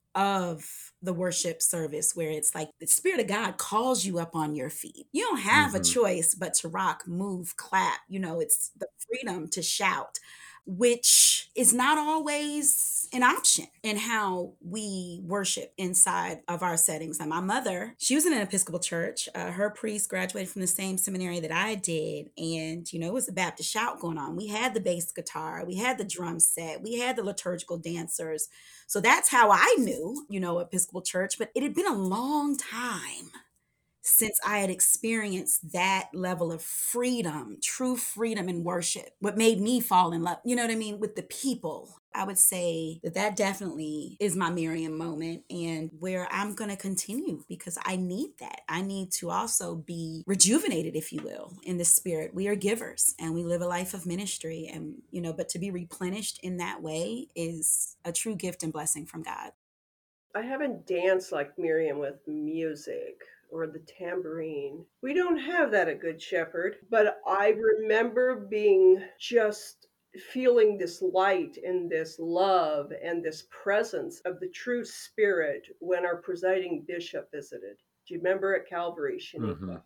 of the worship service where it's like the Spirit of God calls you up on your feet. You don't have a choice but to rock, move, clap. It's the freedom to shout, which is not always an option in how we worship inside of our settings. Now, my mother, she was in an Episcopal church. Her priest graduated from the same seminary that I did. And, it was a Baptist shout going on. We had the bass guitar. We had the drum set. We had the liturgical dancers. So that's how I knew, Episcopal church. But it had been a long time since I had experienced that level of freedom, true freedom in worship, what made me fall in love, with the people. I would say that definitely is my Miriam moment, and where I'm going to continue, because I need that. I need to also be rejuvenated, if you will, in the spirit. We are givers and we live a life of ministry, and, but to be replenished in that way is a true gift and blessing from God. I haven't danced like Miriam with music or the tambourine. We don't have that at Good Shepherd, but I remember being just feeling this light and this love and this presence of the true spirit when our presiding bishop visited. Do you remember at Calvary, Shaniqua?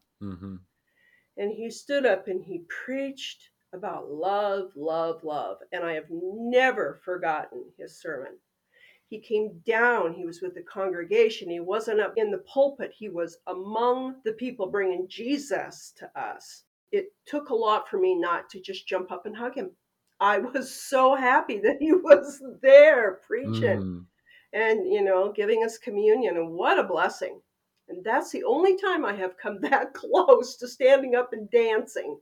And he stood up and he preached about love, love, love. And I have never forgotten his sermon. He came down, he was with the congregation. He wasn't up in the pulpit. He was among the people bringing Jesus to us. It took a lot for me not to just jump up and hug him. I was so happy that he was there preaching and, giving us communion. And what a blessing. And that's the only time I have come that close to standing up and dancing.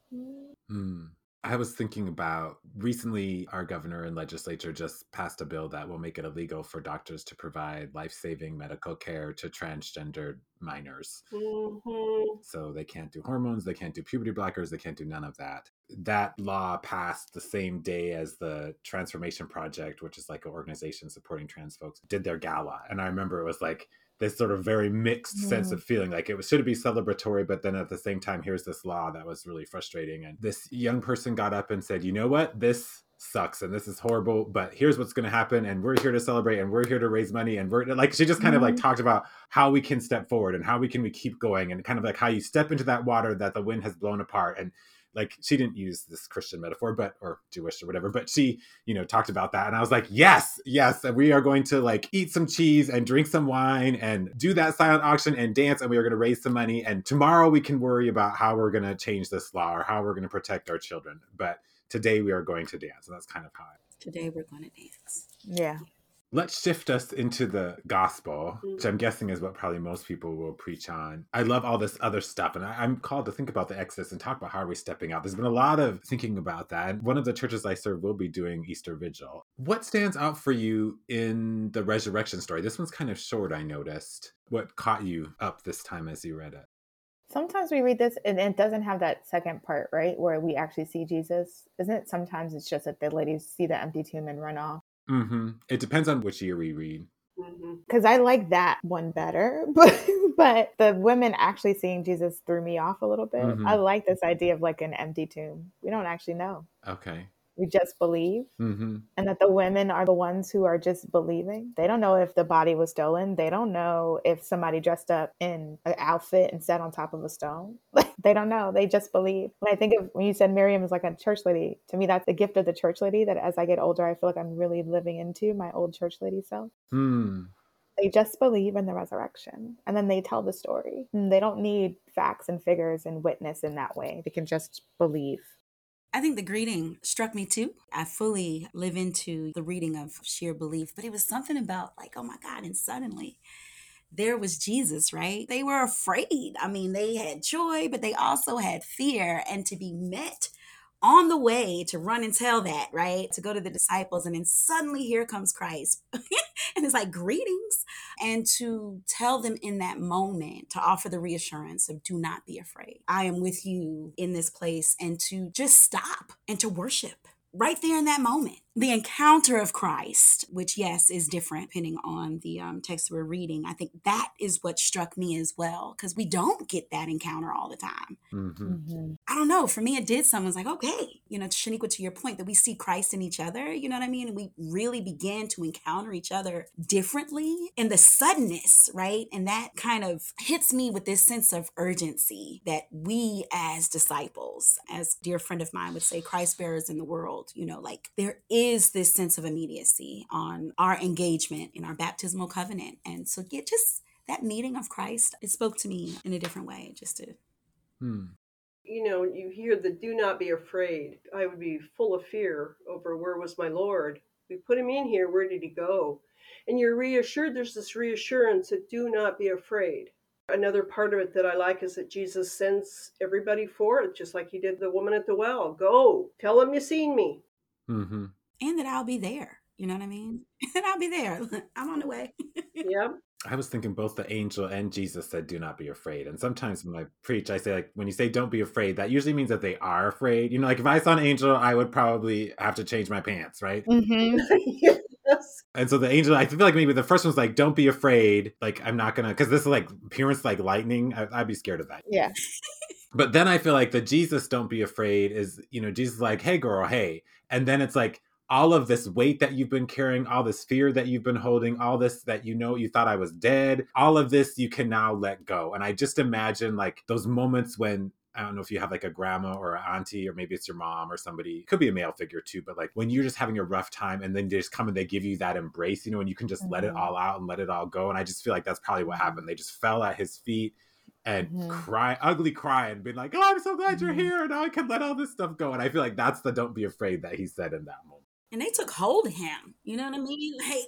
I was thinking about recently, our governor and legislature just passed a bill that will make it illegal for doctors to provide life-saving medical care to transgendered minors. So they can't do hormones, they can't do puberty blockers, they can't do none of that. That law passed the same day as the Transformation Project, which is like an organization supporting trans folks, did their gala. And I remember it was like this sort of very mixed sense of feeling, like it should be celebratory, but then at the same time, here's this law that was really frustrating. And this young person got up and said, you know what, this sucks and this is horrible, but here's what's going to happen, and we're here to celebrate, and we're here to raise money, and we're like, she just kind of like talked about how we can step forward and how we keep going, and kind of like how you step into that water that the wind has blown apart. And like, she didn't use this Christian metaphor, or Jewish or whatever, but she, talked about that. And I was like, yes, and we are going to like eat some cheese and drink some wine and do that silent auction and dance. And we are going to raise some money. And tomorrow we can worry about how we're going to change this law or how we're going to protect our children. But today we are going to dance. And that's kind of how Today we're going to dance. Yeah. Let's shift us into the gospel, which I'm guessing is what probably most people will preach on. I love all this other stuff, and I'm called to think about the Exodus and talk about how are we stepping out. There's been a lot of thinking about that. And one of the churches I serve will be doing Easter Vigil. What stands out for you in the resurrection story? This one's kind of short, I noticed. What caught you up this time as you read it? Sometimes we read this and it doesn't have that second part, right? Where we actually see Jesus. Isn't it? Sometimes it's just that the ladies see the empty tomb and run off. It depends on which year we read. Hmm. Because I like that one better, but the women actually seeing Jesus threw me off a little bit. I Mm-hmm. like this idea of like an empty tomb. We don't actually know. Okay. We just believe. Mm-hmm. And that the women are the ones who are just believing. They don't know if the body was stolen. They don't know if somebody dressed up in an outfit and sat on top of a stone. They don't know. They just believe. When I think of when you said Miriam is like a church lady, to me, that's the gift of the church lady that as I get older, I feel like I'm really living into my old church lady self. Hmm. They just believe in the resurrection and then they tell the story. And they don't need facts and figures and witness in that way. They can just believe. I think the greeting struck me too. I fully live into the reading of sheer belief, but it was something about like, oh my God, and suddenly there was Jesus, right? They were afraid. I mean, they had joy, but they also had fear. And to be met on the way to run and tell that, right? To go to the disciples, and then suddenly here comes Christ. And it's like, greetings. And to tell them in that moment, to offer the reassurance of, do not be afraid. I am with you in this place, and to just stop and to worship right there in that moment. The encounter of Christ, which, yes, is different depending on the text we're reading. I think that is what struck me as well, because we don't get that encounter all the time. Mm-hmm. Mm-hmm. I don't know. For me, it did. Someone's like, okay, Shaniqua, to your point, that we see Christ in each other, you know what I mean? And we really begin to encounter each other differently, and the suddenness, right? And that kind of hits me with this sense of urgency that we as disciples, as a dear friend of mine would say, Christ bearers in the world, like there is this sense of immediacy on our engagement in our baptismal covenant. And so, yeah, just that meeting of Christ, it spoke to me in a different way, just to. Hmm. You hear the do not be afraid. I would be full of fear over where was my Lord. We put him in here. Where did he go? And you're reassured. There's this reassurance that do not be afraid. Another part of it that I like is that Jesus sends everybody forth, just like he did the woman at the well. Go, tell them you seen me. Mm-hmm. And that I'll be there. You know what I mean? And I'll be there. I'm on the way. Yeah. I was thinking both the angel and Jesus said, do not be afraid. And sometimes when I preach, I say, like, when you say don't be afraid, that usually means that they are afraid. Like if I saw an angel, I would probably have to change my pants, right? Mm-hmm. Yes. And so the angel, I feel like maybe the first one's like, don't be afraid. Like, I'm not gonna, because this is like appearance like lightning. I'd be scared of that. Yeah. But then I feel like the Jesus don't be afraid is, Jesus is like, hey girl, hey. And then it's like all of this weight that you've been carrying, all this fear that you've been holding, all this that you thought I was dead, all of this you can now let go. And I just imagine like those moments when, I don't know if you have like a grandma or an auntie, or maybe it's your mom or somebody, could be a male figure too, but like when you're just having a rough time and then they just come and they give you that embrace, and you can just let it all out and let it all go. And I just feel like that's probably what happened. They just fell at his feet and ugly cry and being like, oh, I'm so glad you're here. Now I can let all this stuff go. And I feel like that's the don't be afraid that he said in that moment. And they took hold of him. You know what I mean? Like,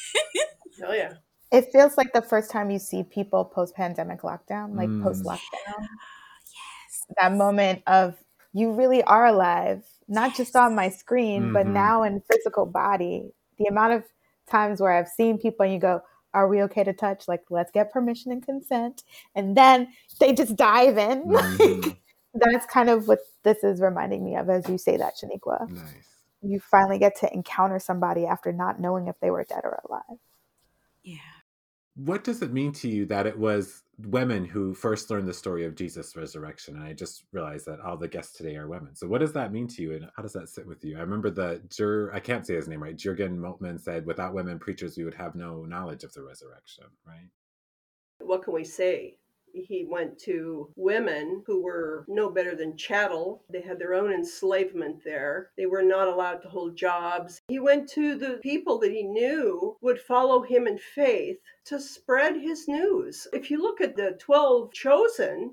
Oh, yeah. It feels like the first time you see people post-pandemic lockdown, like Mm. post-lockdown, yes. that moment of you really are alive, not just on my screen, but now in physical body. The amount of times where I've seen people and you go, are we okay to touch? Like, let's get permission and consent. And then they just dive in. Like, that's kind of what this is reminding me of as you say that, Shaniqua. Nice. You finally get to encounter somebody after not knowing if they were dead or alive. Yeah. What does it mean to you that it was women who first learned the story of Jesus' resurrection? And I just realized that all the guests today are women. So what does that mean to you, and how does that sit with you? I remember I can't say his name right, Jürgen Moltmann said, without women preachers, we would have no knowledge of the resurrection, right? What can we say? He went to women who were no better than chattel. They had their own enslavement there. They were not allowed to hold jobs. He went to the people that he knew would follow him in faith to spread his news. If you look at the 12 chosen,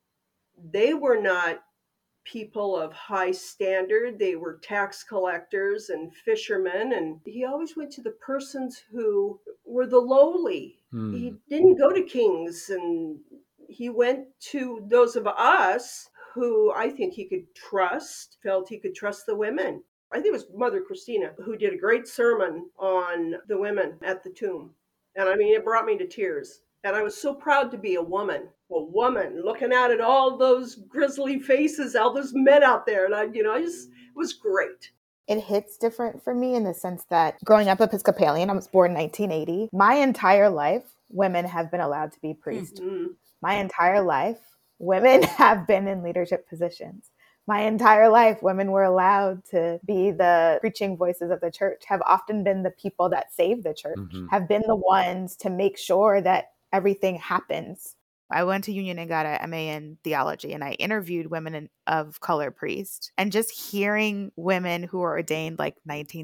they were not people of high standard. They were tax collectors and fishermen. And he always went to the persons who were the lowly. He didn't go to kings, and he went to those of us who I think he could trust, felt he could trust the women. I think it was Mother Christina who did a great sermon on the women at the tomb. And I mean, it brought me to tears. And I was so proud to be a woman looking out at all those grisly faces, all those men out there. And it was great. It hits different for me in the sense that growing up Episcopalian, I was born in 1980. My entire life, women have been allowed to be priests. My entire life, women have been in leadership positions. My entire life, women were allowed to be the preaching voices of the church, have often been the people that save the church, have been the ones to make sure that everything happens. I went to Union and got an MA in theology, and I interviewed women of color priests. And just hearing women who were ordained like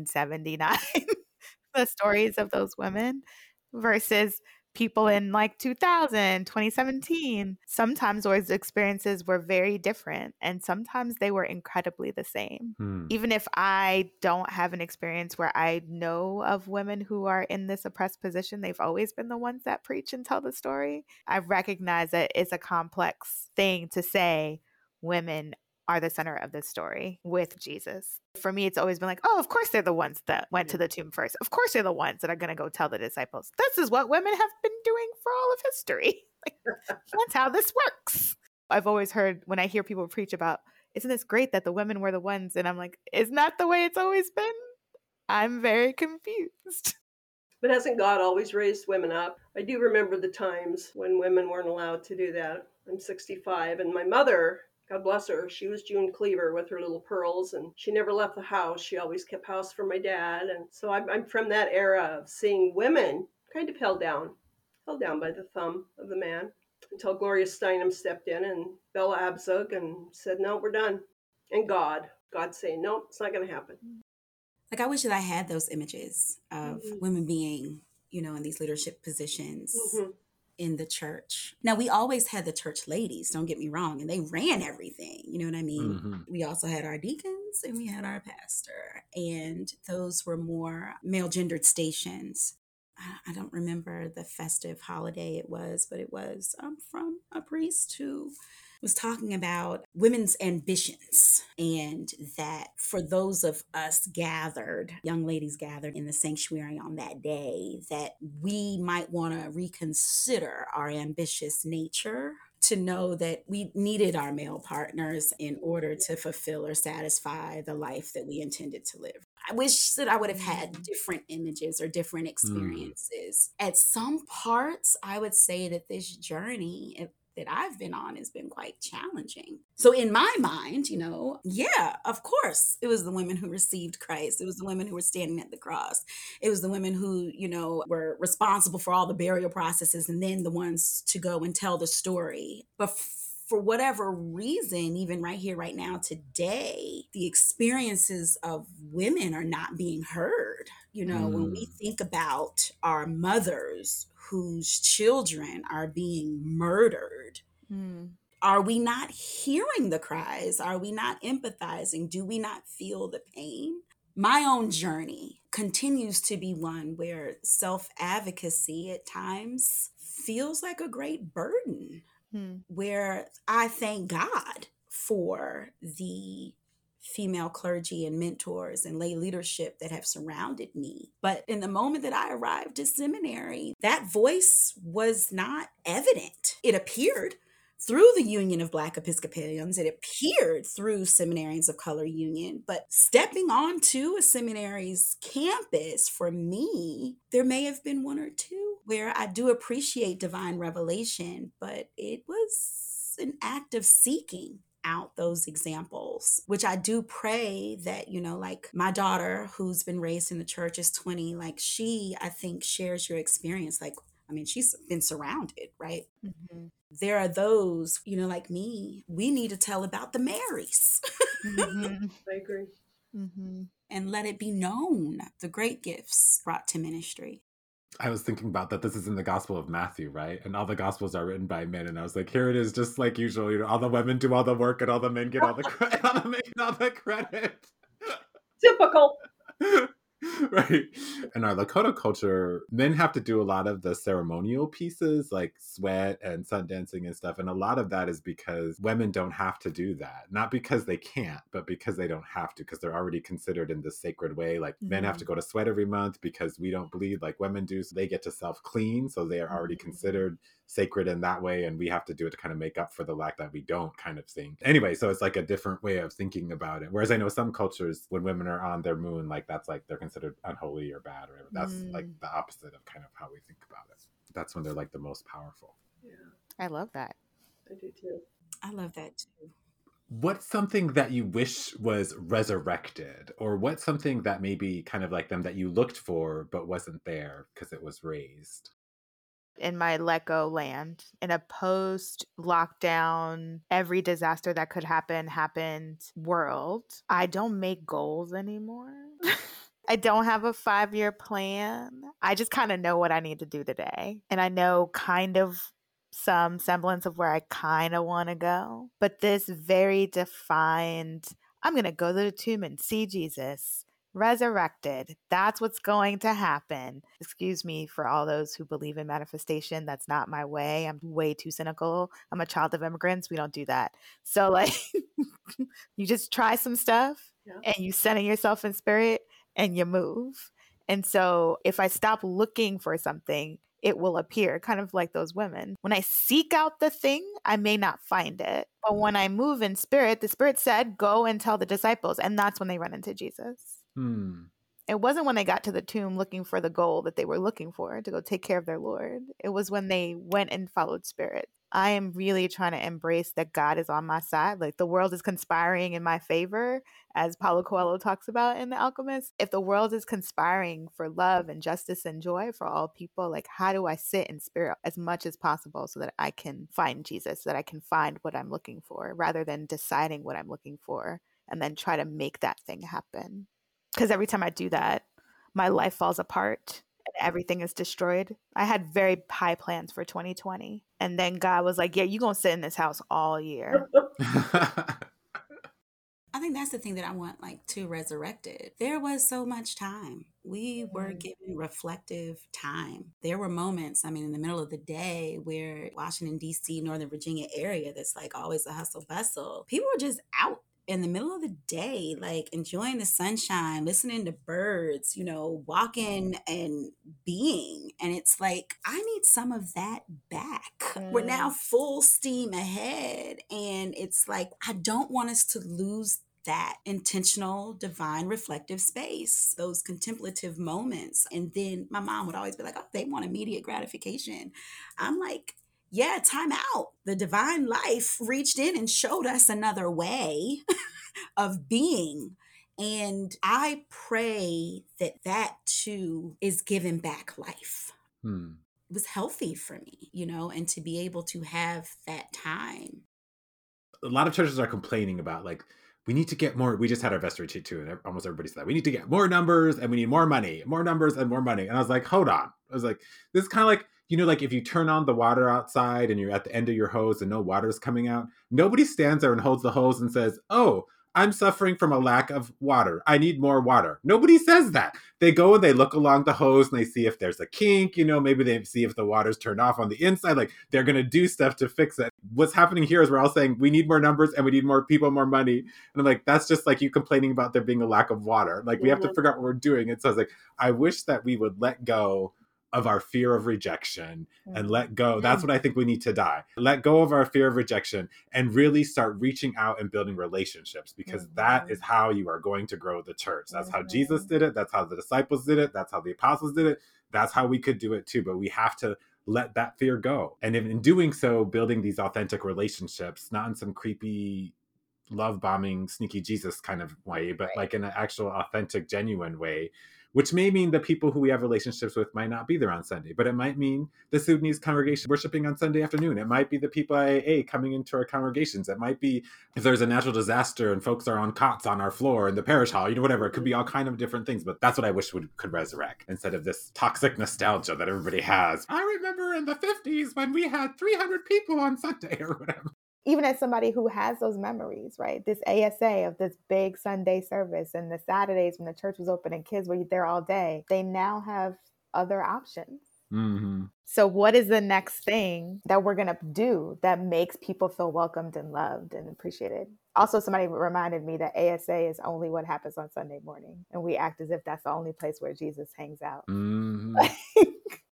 1979, the stories of those women versus people in like 2000, 2017, sometimes those experiences were very different, and sometimes they were incredibly the same. Even if I don't have an experience where I know of women who are in this oppressed position, they've always been the ones that preach and tell the story. I recognize that it's a complex thing to say women are the center of this story with Jesus. For me, it's always been like, oh, of course they're the ones that went to the tomb first. Of course they're the ones that are going to go tell the disciples. This is what women have been doing for all of history. That's how this works. I've always heard when I hear people preach about, isn't this great that the women were the ones? And I'm like, isn't that the way it's always been? I'm very confused. But hasn't God always raised women up? I do remember the times when women weren't allowed to do that. I'm 65, and my mother, God bless her, she was June Cleaver with her little pearls, and she never left the house. She always kept house for my dad. And so I'm from that era of seeing women kind of held down by the thumb of the man, until Gloria Steinem stepped in and Bella Abzug and said, no, we're done. And God saying, no, it's not going to happen. Like, I wish that I had those images of women being, in these leadership positions in the church. Now, we always had the church ladies, don't get me wrong, and they ran everything. You know what I mean? We also had our deacons and we had our pastor, and those were more male gendered stations. I don't remember the festive holiday it was, but it was from a priest who was talking about women's ambitions, and that for those of us gathered, young ladies gathered in the sanctuary on that day, that we might want to reconsider our ambitious nature, to know that we needed our male partners in order to fulfill or satisfy the life that we intended to live. I wish that I would have had different images or different experiences. At some parts, I would say that this journey that I've been on has been quite challenging. So in my mind, yeah, of course, it was the women who received Christ. It was the women who were standing at the cross. It was the women who, were responsible for all the burial processes, and then the ones to go and tell the story. But for whatever reason, even right here, right now, today, the experiences of women are not being heard. When we think about our mothers whose children are being murdered, are we not hearing the cries? Are we not empathizing? Do we not feel the pain? My own journey continues to be one where self-advocacy at times feels like a great burden, where I thank God for the female clergy and mentors and lay leadership that have surrounded me. But in the moment that I arrived to seminary, that voice was not evident. It appeared through the Union of Black Episcopalians. It appeared through Seminarians of Color Union. But stepping onto a seminary's campus, for me, there may have been one or two where I do appreciate divine revelation, but it was an act of seeking out those examples, which I do pray that, like my daughter who's been raised in the church is 20, like she, I think, shares your experience. Like, she's been surrounded, right? There are those, like me, we need to tell about the Marys. I agree. And let it be known the great gifts brought to ministry. I was thinking about that. This is in the Gospel of Matthew, right? And all the Gospels are written by men. And I was like, here it is, just like usual. All the women do all the work, and all the men get all the credit. All the men get all the credit. Typical. Right. In our Lakota culture, men have to do a lot of the ceremonial pieces like sweat and sun dancing and stuff. And a lot of that is because women don't have to do that. Not because they can't, but because they don't have to, because they're already considered in this sacred way. Like men have to go to sweat every month because we don't bleed like women do. So they get to self-clean. So they are already considered sacred in that way, and we have to do it to kind of make up for the lack that we don't, kind of thing. Anyway, so it's like a different way of thinking about it. Whereas I know some cultures, when women are on their moon, like that's like they're considered unholy or bad or whatever. That's like the opposite of kind of how we think about it. That's when they're like the most powerful. Yeah, I love that. I do too. I love that too. What's something that you wish was resurrected, or what's something that maybe kind of like them that you looked for but wasn't there because it was raised? In my let go land, in a post lockdown, every disaster that could happen happened world, I don't make goals anymore. I don't have a 5-year plan. I just kind of know what I need to do today. And I know kind of some semblance of where I kind of want to go. But this very defined, I'm going to go to the tomb and see Jesus resurrected. That's what's going to happen. Excuse me for all those who believe in manifestation. That's not my way. I'm way too cynical. I'm a child of immigrants. We don't do that. So like you just try some stuff and you center yourself in spirit and you move. And so if I stop looking for something, it will appear, kind of like those women. When I seek out the thing, I may not find it. But when I move in spirit, the Spirit said, go and tell the disciples. And that's when they run into Jesus. It wasn't when they got to the tomb looking for the goal that they were looking for to go take care of their Lord. It was when they went and followed Spirit. I am really trying to embrace that God is on my side. Like the world is conspiring in my favor, as Paulo Coelho talks about in The Alchemist. If the world is conspiring for love and justice and joy for all people, like how do I sit in spirit as much as possible so that I can find Jesus, so that I can find what I'm looking for, rather than deciding what I'm looking for and then try to make that thing happen. Because every time I do that, my life falls apart and everything is destroyed. I had very high plans for 2020. And then God was like, yeah, you're going to sit in this house all year. I think that's the thing that I want like to resurrected. There was so much time. We were given reflective time. There were moments, I mean, in the middle of the day where Washington, D.C., Northern Virginia area, that's like always a hustle bustle. People were just out in the middle of the day, like enjoying the sunshine, listening to birds, you know, walking and being. And it's like, I need some of that back. We're now full steam ahead. And it's like, I don't want us to lose that intentional, divine, reflective space, those contemplative moments. And then my mom would always be like, oh, they want immediate gratification. I'm like, yeah, time out. The divine life reached in and showed us another way of being. And I pray that that too is given back life. It was healthy for me, you know, and to be able to have that time. A lot of churches are complaining about like, we need to get more. We just had our Vesta retreat too, and almost everybody said that we need to get more numbers and we need more money, more numbers and more money. And I was like, hold on. I was like, this is kind of like, you know, like if you turn on the water outside and you're at the end of your hose and no water's coming out, nobody stands there and holds the hose and says, oh, I'm suffering from a lack of water. I need more water. Nobody says that. They go and they look along the hose and they see if there's a kink, you know, maybe they see if the water's turned off on the inside. Like they're going to do stuff to fix it. What's happening here is we're all saying we need more numbers and we need more people, more money. And I'm like, that's just like you complaining about there being a lack of water. Like we have to figure out what we're doing. And so I was like, I wish that we would let go of our fear of rejection and let go. That's what I think we need to die. Let go of our fear of rejection and really start reaching out and building relationships, because that is how you are going to grow the church. That's how Jesus did it. That's how the disciples did it. That's how the apostles did it. That's how we could do it too. But we have to let that fear go. And in doing so, building these authentic relationships, not in some creepy love bombing, sneaky Jesus kind of way, but like in an actual authentic, genuine way, which may mean the people who we have relationships with might not be there on Sunday, but it might mean the Sudanese congregation worshiping on Sunday afternoon. It might be the people at AA coming into our congregations. It might be if there's a natural disaster and folks are on cots on our floor in the parish hall, you know, whatever. It could be all kind of different things, but that's what I wish could resurrect instead of this toxic nostalgia that everybody has. I remember in the 50s when we had 300 people on Sunday or whatever. Even as somebody who has those memories, right? This ASA of this big Sunday service and the Saturdays when the church was open and kids were there all day, they now have other options. So what is the next thing that we're going to do that makes people feel welcomed and loved and appreciated? Also, somebody reminded me that ASA is only what happens on Sunday morning. And we act as if that's the only place where Jesus hangs out.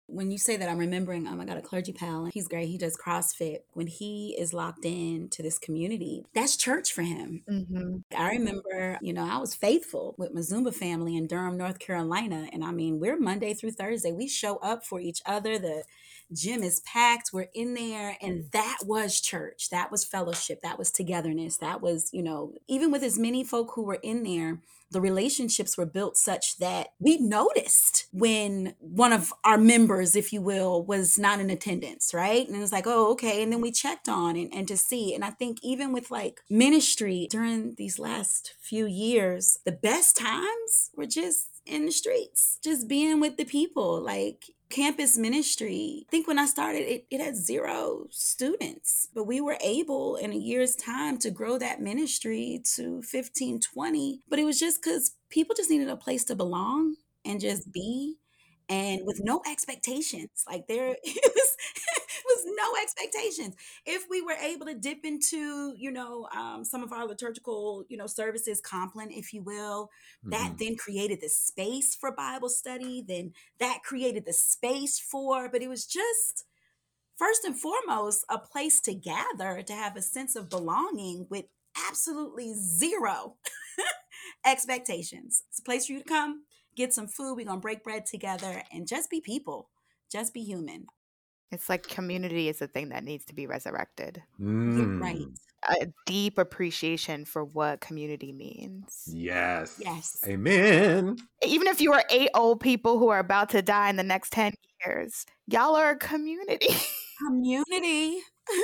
When you say that, I'm remembering, I got a clergy pal, and he's great. He does CrossFit. When he is locked in to this community, that's church for him. Mm-hmm. I remember, I was faithful with my Zumba family in Durham, North Carolina. And I mean, we're Monday through Thursday. We show up for each other. The gym is packed. We're in there. And that was church. That was fellowship. That was togetherness. That was, even with as many folk who were in there, the relationships were built such that we noticed when one of our members, if you will, was not in attendance, right? And it was like, oh, okay. And then we checked on and to see. And I think even with like ministry during these last few years, the best times were just in the streets, just being with the people, like campus ministry. I think when I started, it had 0 students, but we were able in a year's time to grow that ministry to 15, 20. But it was just because people just needed a place to belong and just be, and with no expectations. Like it was no expectations. If we were able to dip into, some of our liturgical, services, compline, if you will, that then created the space for Bible study. Then that created the space but it was just first and foremost a place to gather, to have a sense of belonging with absolutely 0 expectations. It's a place for you to come, get some food. We're going to break bread together and just be people, just be human. It's like community is the thing that needs to be resurrected. You're right. A deep appreciation for what community means. Yes. Yes. Amen. Even if you are 8 old people who are about to die in the next 10 years, y'all are a community. Community.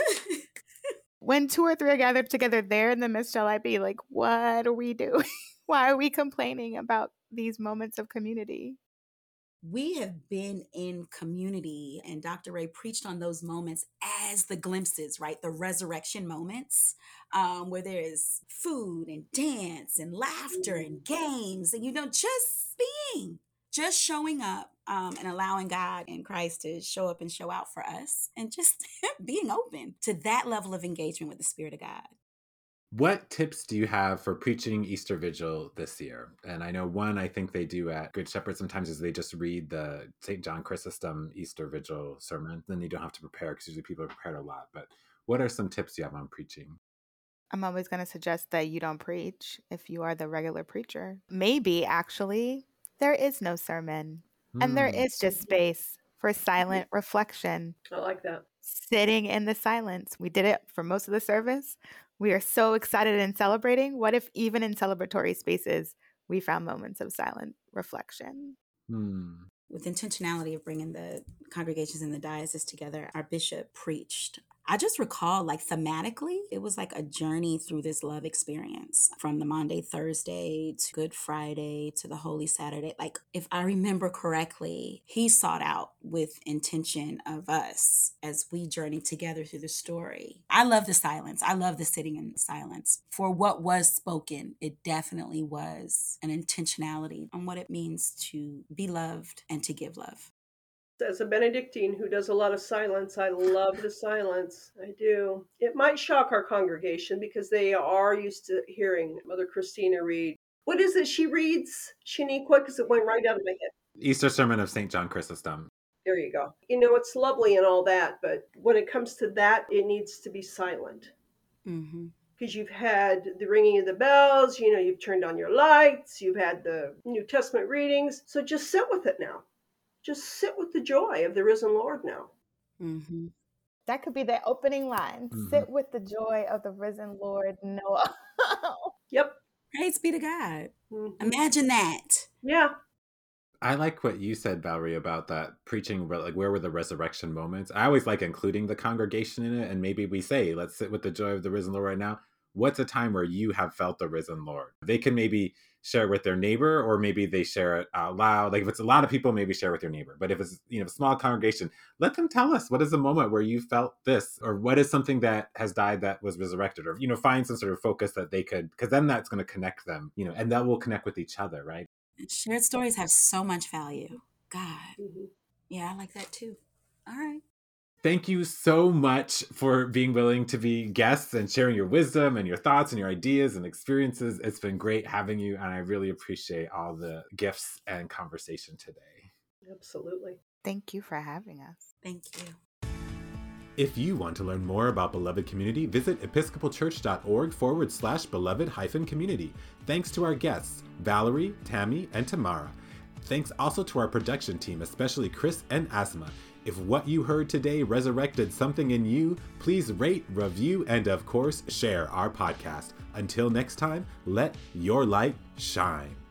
When 2 or 3 are gathered together, there in the midst shall I be. Like, what are we doing? Why are we complaining about these moments of community? We have been in community, and Dr. Ray preached on those moments as the glimpses, right? The resurrection moments, where there is food and dance and laughter and games and, just being, just showing up, and allowing God and Christ to show up and show out for us, and just being open to that level of engagement with the Spirit of God. What tips do you have for preaching Easter Vigil this year? And I know one I think they do at Good Shepherd sometimes is they just read the St. John Chrysostom Easter Vigil sermon. Then you don't have to prepare because usually people are prepared a lot. But what are some tips you have on preaching? I'm always going to suggest that you don't preach if you are the regular preacher. Maybe, actually, there is no sermon. And there is just space for silent reflection. I like that. Sitting in the silence. We did it for most of the service. We are so excited and celebrating. What if even in celebratory spaces, we found moments of silent reflection? With intentionality of bringing the congregations in the diocese together, our bishop preached. I just recall, like, thematically, it was like a journey through this love experience from the Maundy Thursday to Good Friday to the Holy Saturday. Like, if I remember correctly, he sought out with intention of us as we journey together through the story. I love the silence. I love the sitting in silence. For what was spoken, it definitely was an intentionality on what it means to be loved and to give love. As a Benedictine who does a lot of silence, I love the silence. I do. It might shock our congregation because they are used to hearing Mother Christina read. What is it she reads, Shaniqua? Because it went right out of my head. Easter Sermon of St. John Chrysostom. There you go. It's lovely and all that, but when it comes to that, it needs to be silent. Because you've had the ringing of the bells, you've turned on your lights, you've had the New Testament readings. So just sit with it now. Just sit with the joy of the risen Lord now. That could be the opening line. Sit with the joy of the risen Lord. Noah. Yep. Praise be to God. Imagine that. Yeah. I like what you said, Valerie, about that preaching, like where were the resurrection moments? I always like including the congregation in it. And maybe we say, let's sit with the joy of the risen Lord right now. What's a time where you have felt the risen Lord? They can maybe share it with their neighbor, or maybe they share it out loud. Like if it's a lot of people, maybe share with your neighbor. But if it's a small congregation, let them tell us, what is a moment where you felt this, or what is something that has died that was resurrected, or find some sort of focus that they could, because then that's going to connect them, and that will connect with each other, right? Shared stories have so much value. God. Yeah, I like that too. All right. Thank you so much for being willing to be guests and sharing your wisdom and your thoughts and your ideas and experiences. It's been great having you, and I really appreciate all the gifts and conversation today. Absolutely. Thank you for having us. Thank you. If you want to learn more about Beloved Community, visit episcopalchurch.org/beloved-community. Thanks to our guests, Valerie, Tammy, and Tamara. Thanks also to our production team, especially Chris and Asma. If what you heard today resurrected something in you, please rate, review, and of course, share our podcast. Until next time, let your light shine.